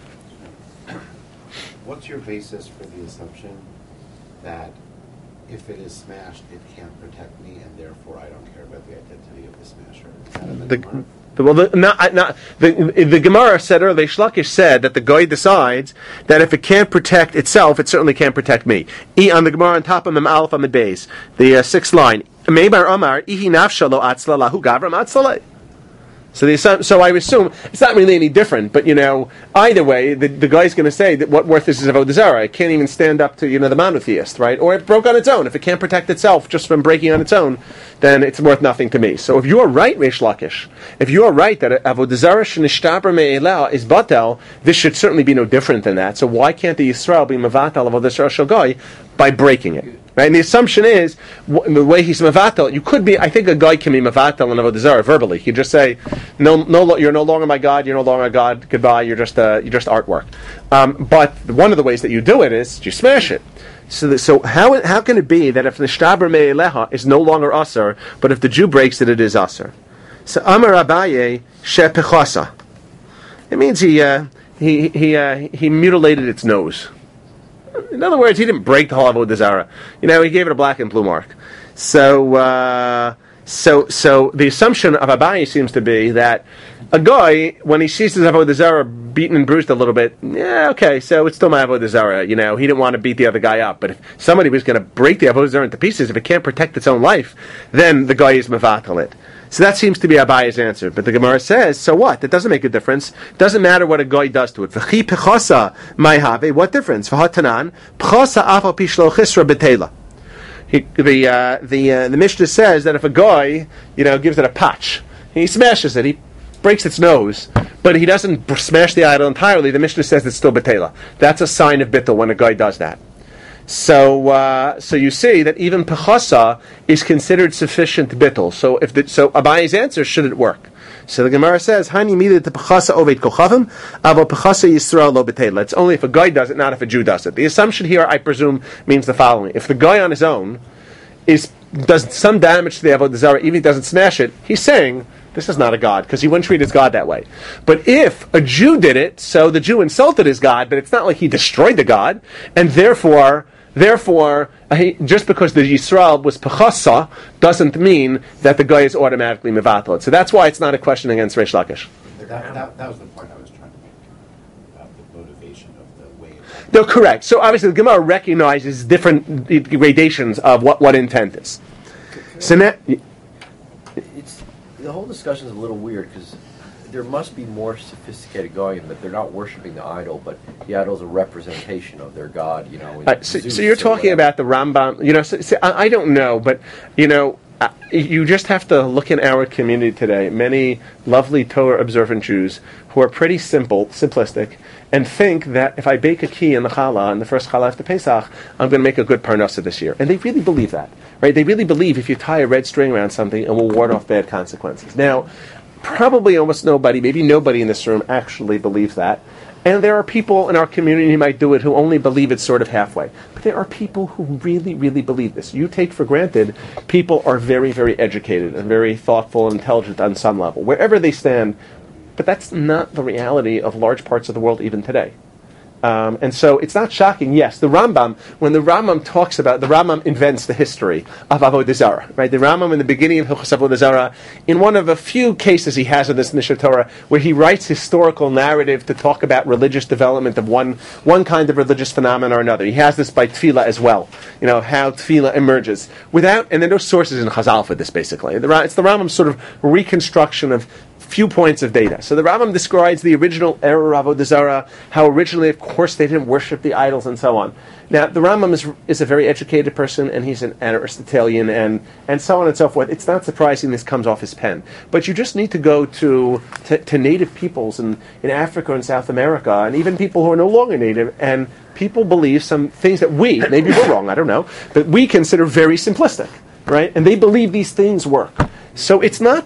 [SPEAKER 2] What's your basis for the assumption that if it is smashed, it can't protect me, and therefore I don't care about the identity of the smasher? Is that in the Gemara?
[SPEAKER 1] The Gemara said earlier, Shlakish said that the guy decides that if it can't protect itself, it certainly can't protect me. On the Gemara on top of Mem Aleph on the base, the sixth line, Meibar Amar, Ihi nafshalo atzla lahu gavram atzalei. So I assume it's not really any different, but either way, the guy's going to say that what worth is his avodah zarah. It can't even stand up to the monotheist, right? Or it broke on its own. If it can't protect itself just from breaking on its own, then it's worth nothing to me. So if you are right, Reish Lakish, if you are right that avodah zarah shenishtabra me'elah is batel, this should certainly be no different than that. So why can't the Yisrael be mevatel avodah zarah shel guy by breaking it? Right? And the assumption is, the way he's mevatel, I think a guy can be mevatel and avodah zarah verbally. He just say, no, you're no longer my God, you're no longer a God, goodbye, you're just artwork. But one of the ways that you do it is, you smash it. So how can it be that if the Nishtabra Me'eleha is no longer Asar, but if the Jew breaks it, it is Asar? So Amar Abaye She'pechasa. It means he mutilated its nose. In other words, he didn't break the whole avodah zarah. He gave it a black and blue mark. So the assumption of Abaye seems to be that a guy, when he sees his avodah zarah beaten and bruised a little bit, so it's still my avodah zarah. He didn't want to beat the other guy up. But if somebody was going to break the avodah zarah into pieces, if it can't protect its own life, then the guy is mevatel it. So that seems to be Abaye's answer. But the Gemara says, so what? It doesn't make a difference. It doesn't matter what a guy does to it. V'chi pechasa mayhave. What difference? V'hatanan pechasa afal pishlo chisra betela. The Mishnah says that if a guy, gives it a patch, he smashes it, he breaks its nose, but he doesn't smash the idol entirely, the Mishnah says it's still betela. That's a sign of bittul when a guy does that. So you see that even pechasa is considered sufficient bittul. So Abaye's answer, should it work? So the Gemara says, "Hani midat pechasa oved kochavim, avo pechasa yisrael lo betela." It's only if a guy does it, not if a Jew does it. The assumption here, I presume, means the following: if the guy on his own does some damage to the avodah zarah, even if he doesn't smash it, he's saying This is not a god, because he wouldn't treat his god that way. But if a Jew did it, so the Jew insulted his god, but it's not like he destroyed the god, and therefore, just because the Yisrael was pechasa doesn't mean that the guy is automatically mevatel. So that's why it's not a question against Reish Lakish.
[SPEAKER 2] That was the point I was trying to make about the motivation of the way.
[SPEAKER 1] No, correct. So obviously the Gemara recognizes different gradations of what intent is. So now,
[SPEAKER 3] It's the whole discussion is a little weird because there must be more sophisticated going that they're not worshiping the idol, but the idol is a representation of their god.
[SPEAKER 1] So you're talking about the Rambam. I don't know, but you just have to look in our community today. Many lovely Torah observant Jews who are pretty simplistic, and think that if I bake a key in the challah, in the first challah after Pesach, I'm going to make a good parnasa this year. And they really believe that, right? They really believe if you tie a red string around something, it will ward off bad consequences. Now, probably almost nobody, maybe nobody in this room actually believes that. And there are people in our community who might do it who only believe it sort of halfway. But there are people who really, really believe this. You take for granted people are very, very educated and very thoughtful and intelligent on some level, wherever they stand. But that's not the reality of large parts of the world even today. And so it's not shocking. Yes, the Rambam, when the Rambam talks about, the Rambam invents the history of Avodah Zarah, right? The Rambam in the beginning of Hilchos Avodah Zarah, in one of a few cases he has in this Mishneh Torah, where he writes historical narrative to talk about religious development of one kind of religious phenomenon or another. He has this by Tefillah as well, how Tefillah emerges. And there are no sources in Chazal for this, basically. It's the Rambam's sort of reconstruction of few points of data. So the Rambam describes the original era of Avodah Zarah, how originally, of course, they didn't worship the idols and so on. Now, the Rambam is a very educated person, and he's an Aristotelian, and so on and so forth. It's not surprising this comes off his pen. But you just need to go to native peoples in Africa and South America, and even people who are no longer native, and people believe some things that maybe we're wrong, I don't know, but we consider very simplistic, right? And they believe these things work. So it's not,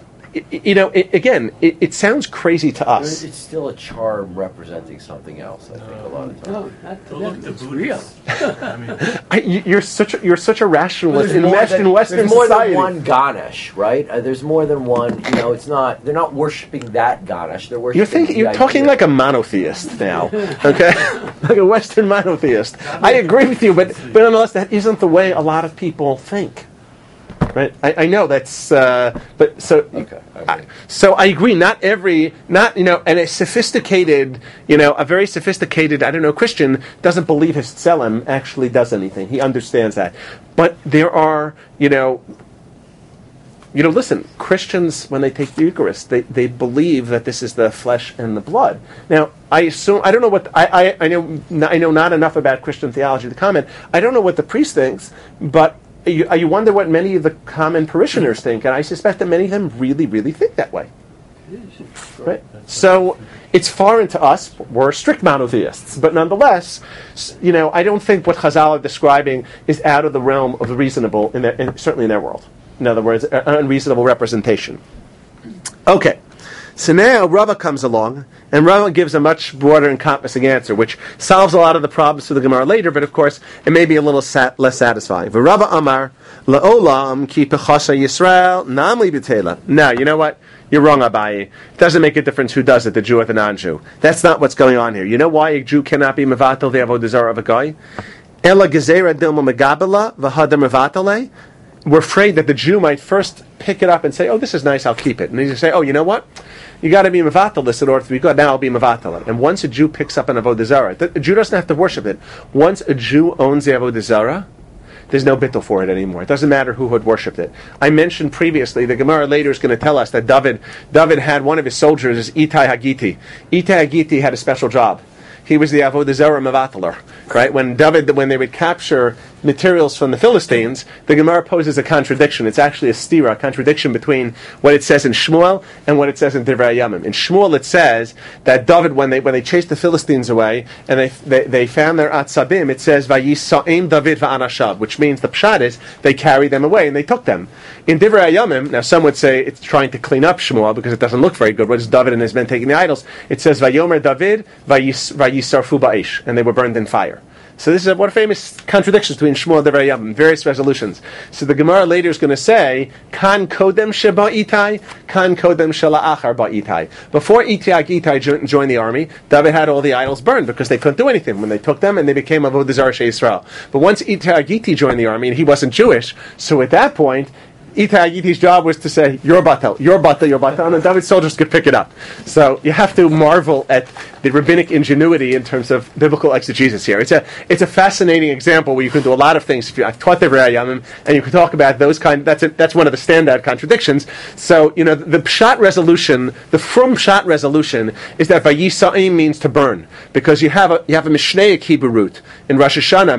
[SPEAKER 1] it sounds crazy to us.
[SPEAKER 3] It's still a charm representing something else, I think, a lot of times.
[SPEAKER 4] That's real.
[SPEAKER 1] You're such a rationalist in Western
[SPEAKER 3] there's more
[SPEAKER 1] society.
[SPEAKER 3] than one Ganesh, right? There's more than one. It's not. They're not worshiping that Ganesh. They're worshiping.
[SPEAKER 1] You're talking like a monotheist now, okay? Like a Western monotheist. I agree with you, but nonetheless, that isn't the way a lot of people think. Right, I know that's, but so.
[SPEAKER 3] Okay.
[SPEAKER 1] So I agree. And a sophisticated, a very sophisticated, Christian doesn't believe his tselem actually does anything. He understands that, but there are, listen, Christians when they take the Eucharist, they believe that this is the flesh and the blood. Now, I assume I don't know what I know not enough about Christian theology to comment. I don't know what the priest thinks, but. You wonder what many of the common parishioners think, and I suspect that many of them really, really think that way. Right? So it's foreign to us. We're strict monotheists, but nonetheless, I don't think what Chazal are describing is out of the realm of the reasonable, certainly in their world. In other words, an unreasonable representation. Okay. So now Rava comes along, and Rava gives a much broader encompassing answer, which solves a lot of the problems for the Gemara later, but of course it may be a little less satisfying. Rava Amar la'olam ki pechasa Yisrael namli b'tela. Now, you know what? You're wrong, Abaye. It doesn't make a difference who does it, the Jew or the non-Jew. That's not what's going on here. You know why a Jew cannot be mevatel the avodah zarah of a guy? Ela gezerah dilma megabela v'hadar mevatale. We're afraid that the Jew might first pick it up and say, "Oh, this is nice, I'll keep it." And he's going to say, "Oh, you know what? You got to be mevatel this in order to be good. Now I'll be mevatel it." And once a Jew picks up an avodah zarah, the Jew doesn't have to worship it. Once a Jew owns the avodah zarah, there's no bittul for it anymore. It doesn't matter who had worshipped it. I mentioned previously, the Gemara later is going to tell us that David had one of his soldiers is Itai Hagiti. Itai Hagiti had a special job. He was the avodah zarah mevateler, right? When they would capture materials from the Philistines, the Gemara poses a contradiction. It's actually a stira, a contradiction between what it says in Shmuel and what it says in Divrei Yamim. In Shmuel it says that David, when they chased the Philistines away and they found their atzabim, it says Vayisa'im David va'anashav, which means the pshat is they carried them away and they took them. In Divrei Yamim, now some would say it's trying to clean up Shmuel because it doesn't look very good. What is David and his men taking the idols? It says Vayomer David Vayisarfu ba'esh, and they were burned in fire. So this is what a famous contradiction between Shmuel and Devrei Yavim, various resolutions. So the Gemara later is going to say, Kan kodem sheba itai, kan kodem shela achar ba itai. Before Itai joined the army, David had all the idols burned because they couldn't do anything when they took them, and they became Avodah Zarah Shei Yisrael. But once Itai joined the army, and he wasn't Jewish, so at that point, Itai job was to say, you're batal, and then David's soldiers could pick it up. So you have to marvel at the rabbinic ingenuity in terms of biblical exegesis here. It's a fascinating example where you can do a lot of things. I've taught the Devrei Yamim, and you can talk about those that's one of the standout contradictions. So, the Pshat resolution, the Frum Pshat resolution, is that Vayisa'im means to burn. Because you have a Mishnaic Hebrew root in Rosh Hashanah,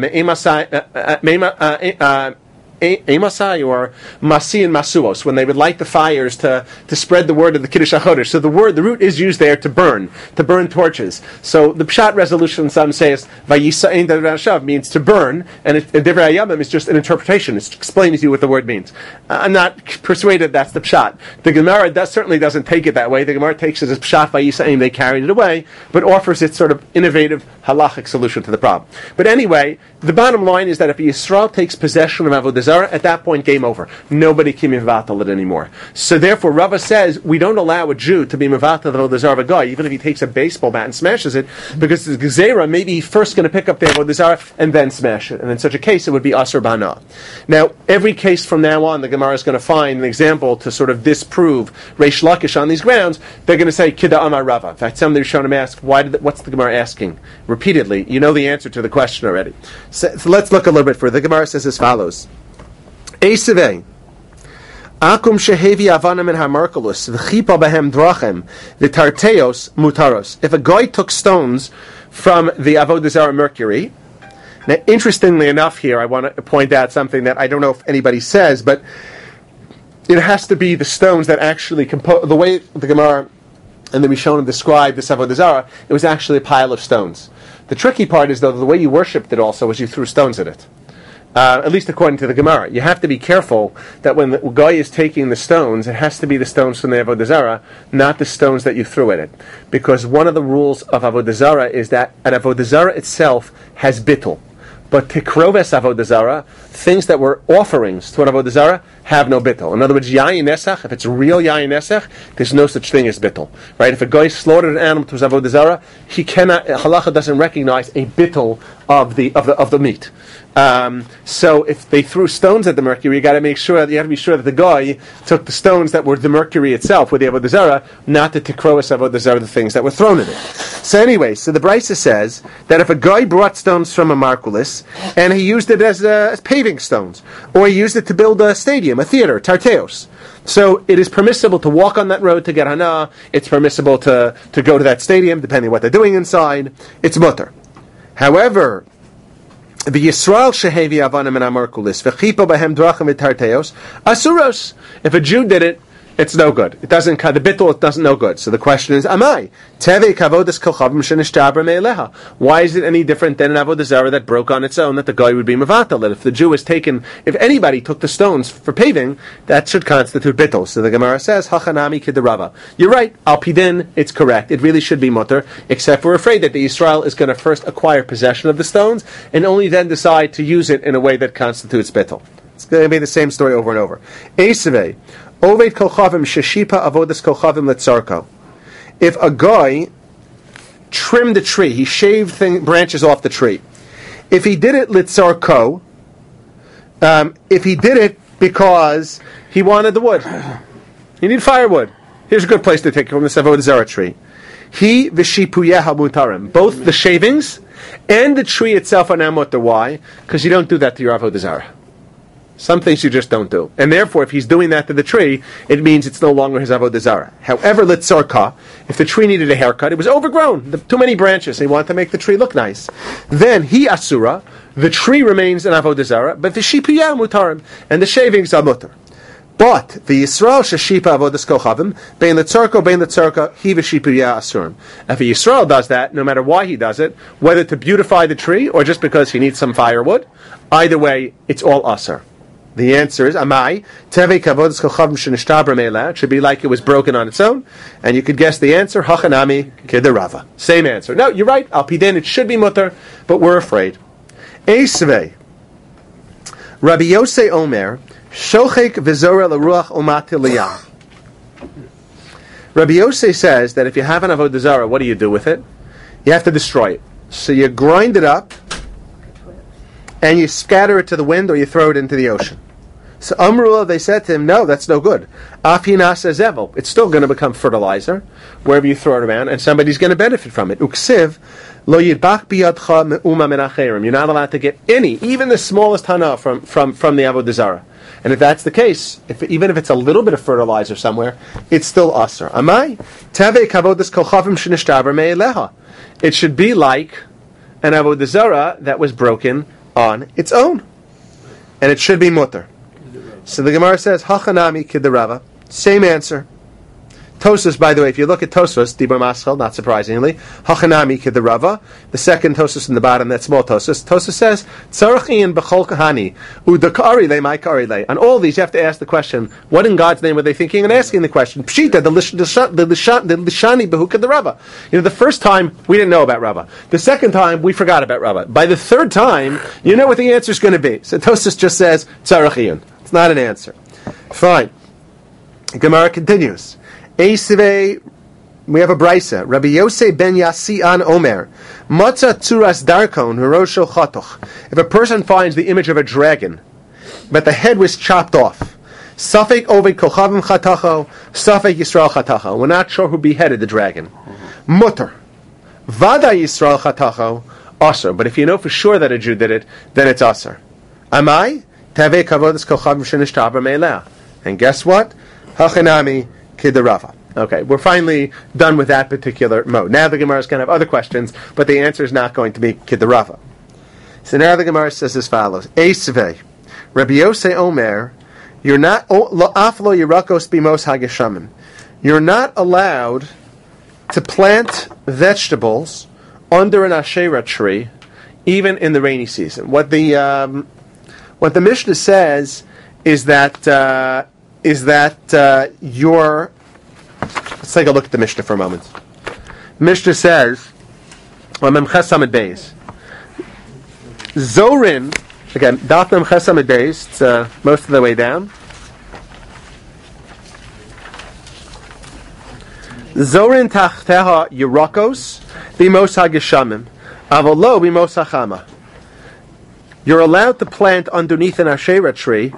[SPEAKER 1] Emasai or Masi and Masuos, when they would light the fires to spread the word of the Kiddush HaChodesh. So the root is used there to burn torches. So the Pshat resolution, some say, is Vayisa'in Davrashav, means to burn, and Divrei Yamim is just an interpretation. It's explaining to you what the word means. I'm not persuaded that's the Pshat. The Gemara certainly doesn't take it that way. The Gemara takes it as Pshat Vayisa'in, they carried it away, but offers its sort of innovative halachic solution to the problem. But anyway, the bottom line is that if Yisrael takes possession of Avodah Zarah, at that point, game over. Nobody can mevatel it anymore. So therefore, Rava says we don't allow a Jew to be mevatel the Avodah Zarah of a guy, even if he takes a baseball bat and smashes it, because the Gezerah, maybe he's first going to pick up the Avodah Zarah and then smash it. And in such a case, it would be Asur Bana. Now, every case from now on, the Gemara is going to find an example to sort of disprove Reish Lakish on these grounds. They're going to say, Kida Amar Rava. In fact, some of the Rishonim ask, what's the Gemara asking? Repeatedly. You know the answer to the question already. So let's look a little bit further. The Gemara says as follows. Eisevei, akum shehevi avanim and hamarkulus v'chipa behem drachem v'tarteos mutaros. If a guy took stones from the Avodah Zarah Mercury, now interestingly enough here, I want to point out something that I don't know if anybody says, but it has to be the stones that actually compose, the way the Gemara and the Rishonim described this Avodah Zarah, it was actually a pile of stones. The tricky part is, though, the way you worshipped it also was you threw stones at it. At least according to the Gemara. You have to be careful that when the guy is taking the stones, it has to be the stones from the Avodah Zarah, not the stones that you threw at it. Because one of the rules of Avodah Zarah is that an Avodah Zarah itself has bittul. But tikroves Avodah Zarah, things that were offerings to an Avodah Zarah, have no bittul. In other words, yayin nesach, if it's real yayin nesach, there's no such thing as bittul. Right? If a guy slaughtered an animal to his Avodah Zarah, he cannot, halacha doesn't recognize a bittul of the meat. So if they threw stones at the mercury, you have to be sure that the guy took the stones that were the mercury itself with the Avodah Zarah, not the tikroas Avodah Zarah, the things that were thrown in it. So anyway, so the Brisa says that if a guy brought stones from a markulis and he used it as paving stones, or he used it to build a stadium, a theater, tarteos. So it is permissible to walk on that road to get hana. It's permissible to go to that stadium, depending on what they're doing inside. It's mutter. However, the Yisrael shehevi avanim and amarkulis v'chipa behem drachim v'tarteos asuros. If a Jew did it, it's no good. It doesn't. The bittul, it doesn't no good. So the question is, amai teve kavodas kolchavim shenishtabra me'eleha? Why is it any different than an avodah zarah that broke on its own that the guy would be mevatel? That if the Jew is taken, if anybody took the stones for paving, that should constitute bittul. So the Gemara says, hachanami kidarava. You're right. Al pidin, it's correct. It really should be mutter, except we're afraid that the Yisrael is going to first acquire possession of the stones and only then decide to use it in a way that constitutes bittul. It's going to be the same story over and over. Esevei. Oved kolchavim sheshipa avodas kolchavim letzarko. If a guy trimmed the tree, he shaved branches off the tree. If he did it litzarko, if he did it because he wanted the wood, he needed firewood. Here's a good place to take it from this avodah zarah tree. He v'shipuyeha mutarim. Both the shavings and the tree itself are now mutar. Why? Because you don't do that to your avodah zarah. Some things you just don't do. And therefore, if he's doing that to the tree, it means it's no longer his avodah zarah. However, litzarka, if the tree needed a haircut, it was overgrown, too many branches, he wanted to make the tree look nice. Then, he asura, the tree remains an avodah zarah, but the shipiyah mutarim, and the shavings are mutar. But, the Yisrael sheshipa avodas kolchavim, bein litzarka, he v'shipiyah asurim. If a Yisrael does that, no matter why he does it, whether to beautify the tree, or just because he needs some firewood, either way, it's all asur. The answer is amai teve kavodas kolchavim shenishtabra me'ela. It should be like it was broken on its own, and you could guess the answer. Hachanami kidarava. Same answer. No, you're right. Al pidin, it should be mutter, but we're afraid. Esvei. Rabbi Yosei Omer, Shochek v'zora l'ruach umat liyam. Rabbi Yosei says that if you have an avodah zarah, what do you do with it? You have to destroy it. So you grind it up, and you scatter it to the wind, or you throw it into the ocean. So Amrullah, they said to him, no, that's no good. Afinasa zevel, it's still going to become fertilizer wherever you throw it around, and somebody's going to benefit from it. Uksiv lo yidbach biyadcha me'uma min acherim. You're not allowed to get any, even the smallest hana from the avodah zarah. And if that's the case, even if it's a little bit of fertilizer somewhere, it's still aser. Amai teve kavodas kolchavim shenishtaber me'eleha. It should be like an avodah zarah that was broken on its own, and it should be mutter. So the Gemara says, Hachanami Kidarava. Same answer. Tosfos, by the way, if you look at Tosfos, Dibur Maschal, not surprisingly, Hachanami Kidarava. The second Tosfos in the bottom, that small Tosfos. Tosfos says, Tzarach Ian B'chol Kahani, Udakari Le, Mai Kari Le. On all these, you have to ask the question, what in God's name were they thinking and asking the question? Pshita, the Lishani Behu Kidarava. The first time, we didn't know about Rava. The second time, we forgot about Rava. By the third time, you know what the answer is going to be. So Tosfos just says, Tzarach Ian. It's not an answer. Fine. Gemara continues. Eisvei, we have a brisa. Rabbi Yosei ben Yasian Omer, Matza tzuras darkon hirosho chatoch. If a person finds the image of a dragon, but the head was chopped off, Safek oved kochavim chatacho, Safek Yisrael chatacho. We're not sure who beheaded the dragon. Mutter. Vada Yisrael chatacho, aser. But if you know for sure that a Jew did it, then it's aser. Amai? And guess what? Hachanami Kidarava. Okay, we're finally done with that particular mode. Now the Gemara is going to have other questions, but the answer is not going to be Kidarava. So now the Gemara says as follows: Eisvei, Rabbi Yosei Omer, you're not aflo yirakos bimos hageshamim. You're not allowed to plant vegetables under an Asherah tree, even in the rainy season. What the Mishnah says is that your. Let's take a look at the Mishnah for a moment. Mishnah says, Memches Samid Beis, Zorin, again, Daf Memches Samid Beis, it's most of the way down. Zorin Tachteha Yerakos Bimos HaGeshamim Avolo Bimos HaChama. You're allowed to plant underneath an Asherah tree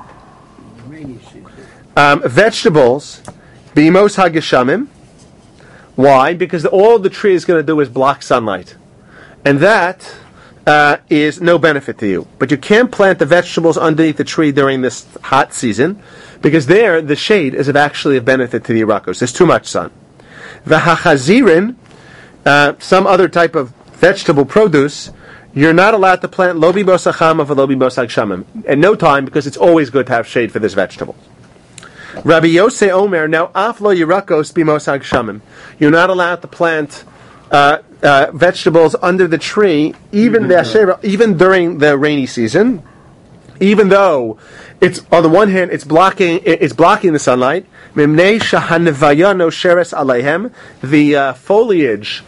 [SPEAKER 1] vegetables, bimos hageshamim. Why? Because all the tree is going to do is block sunlight. And that is no benefit to you. But you can't plant the vegetables underneath the tree during this hot season, because there, the shade is actually a benefit to the Irakos. There's too much sun. V'hachazirin, some other type of vegetable produce, you're not allowed to plant lobi bosachama for lobi bosagshamim at no time, because it's always good to have shade for this vegetable. Rabbi Yosei Omer, now aflo yirakos bimosagshamim. You're not allowed to plant vegetables under the tree, even during the rainy season, even though it's on the one hand it's blocking the sunlight. Mimnei shahanevaya no sheres aleihem. The foliage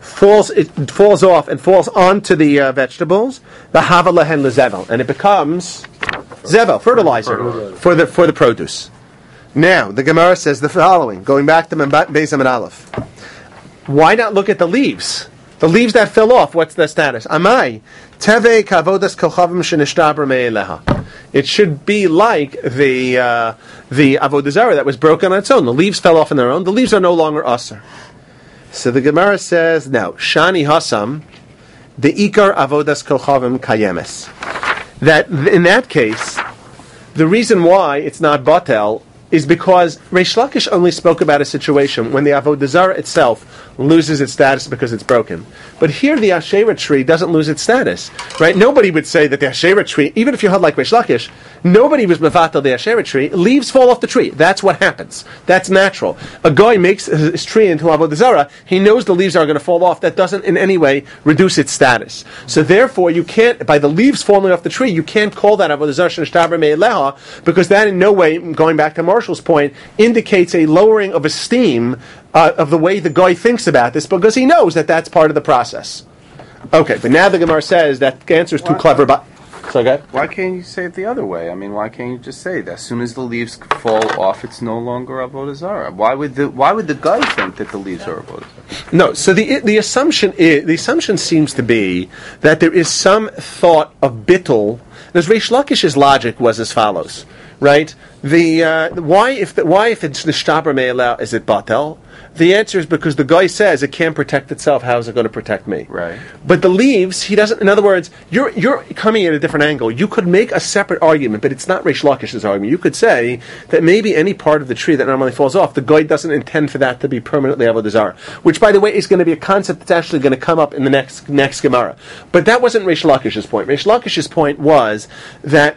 [SPEAKER 1] falls off and falls onto the vegetables. V'hava lehen lezevel, and it becomes zevel, fertilizer for the produce. Now the Gemara says the following, going back to Beis Amid Aleph. Why not look at the leaves? The leaves that fell off, what's the status? Amai teve kavodas kochavim shenishtaber me'eleha. It should be like the avodah zarah that was broken on its own. The leaves fell off on their own. The leaves are no longer aser. So the Gemara says, no, Shani Hasam, the Ikar Avodas Kochavim Kayemes. That in that case, the reason why it's not Batel is because Reish Lakish only spoke about a situation when the Avodah Zarah itself loses its status because it's broken. But here the Asherah tree doesn't lose its status, right? Nobody would say that the Asherah tree, even if you had like Reish Lakish, nobody was mevatel the Asherah tree. Leaves fall off the tree. That's what happens. That's natural. A guy makes his tree into Avodah Zarah. He knows the leaves are going to fall off. That doesn't in any way reduce its status. So therefore, you can't, by the leaves falling off the tree, you can't call that Avodah Zarah Shenishtaber Me'eleha, because that in no way, going back to Marshall's point, indicates a lowering of esteem of the way the guy thinks about this, because he knows that that's part of the process. Okay, but now the Gemara says that the answer is too clever. But So good.
[SPEAKER 5] Why can't you say it the other way? I mean, why can't you just say that as soon as the leaves fall off, it's no longer avodah zarah? Why would the guy think that the leaves are avodah zarah?
[SPEAKER 1] No. So the assumption seems to be that there is some thought of bittul. Because Reish Lakish's logic was as follows, right? Why if it's nishtaber me'ela is it batel? The answer is because the guy says it can't protect itself. How is it going to protect me?
[SPEAKER 5] Right.
[SPEAKER 1] But the leaves, he doesn't. In other words, you're coming at a different angle. You could make a separate argument, but it's not Reish Lakish's argument. You could say that maybe any part of the tree that normally falls off, the guy doesn't intend for that to be permanently avodah zarah. Which, by the way, is going to be a concept that's actually going to come up in the next Gemara. But that wasn't Reish Lakish's point. Reish Lakish's point was that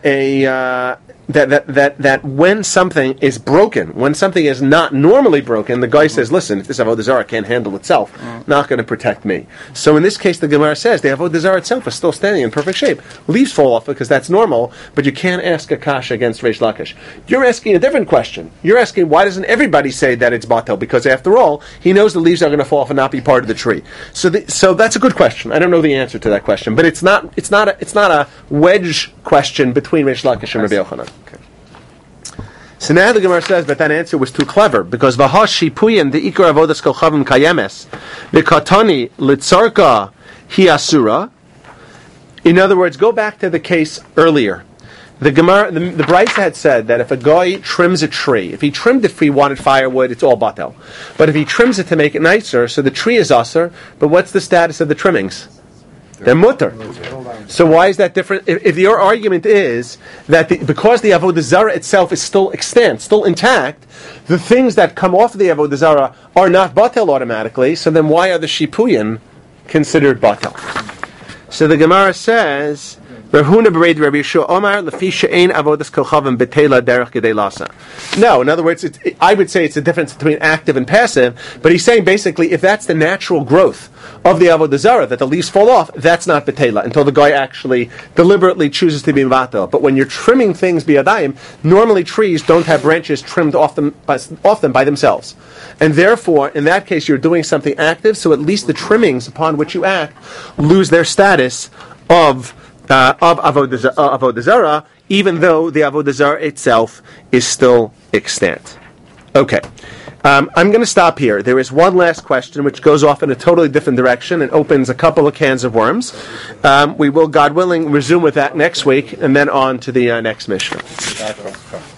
[SPEAKER 1] that when something is broken, when something is not normally broken, the guy says, listen, if this avodah zarah can't handle itself, not going to protect me. So in this case, the Gemara says the avodah zarah itself is still standing in perfect shape. Leaves fall off because that's normal, but you can't ask a kasha against Reish Lakish. You're asking a different question. You're asking, why doesn't everybody say that it's batel? Because after all, he knows the leaves are going to fall off and not be part of the tree. So that's a good question. I don't know the answer to that question, but it's not a wedge question between Reish Lakish and Rabbi Yochanan.
[SPEAKER 5] Okay.
[SPEAKER 1] So now the Gemara says, but that answer was too clever, because Vahash Shipuyin, the Ikar Avodas Kolchavim Kayemes, the Katani Litzarka Hiasura. In other words, go back to the case earlier. The Gemara, the Brisa had said that if a guy trims a tree, if he trimmed it if he wanted firewood, it's all batel. But if he trims it to make it nicer, so the tree is aser, but what's the status of the trimmings? They're mutter. So why is that different? If your argument is that because the avodah zarah itself is still extant, still intact, the things that come off the avodah zarah are not batel automatically. So then why are the shipuyin considered batel? So the Gemara says, no, in other words, I would say it's a difference between active and passive, but he's saying basically if that's the natural growth of the avodah zarah, that the leaves fall off, that's not betela, until the guy actually deliberately chooses to be vatel. But when you're trimming things biyadayim, normally trees don't have branches trimmed off them by themselves. And therefore, in that case, you're doing something active, so at least the trimmings upon which you act lose their status of avodah zarah, even though the avodah zarah itself is still extant. Okay, I'm going to stop here. There is one last question which goes off in a totally different direction and opens a couple of cans of worms. We will, God willing, resume with that next week and then on to the next Mishnah.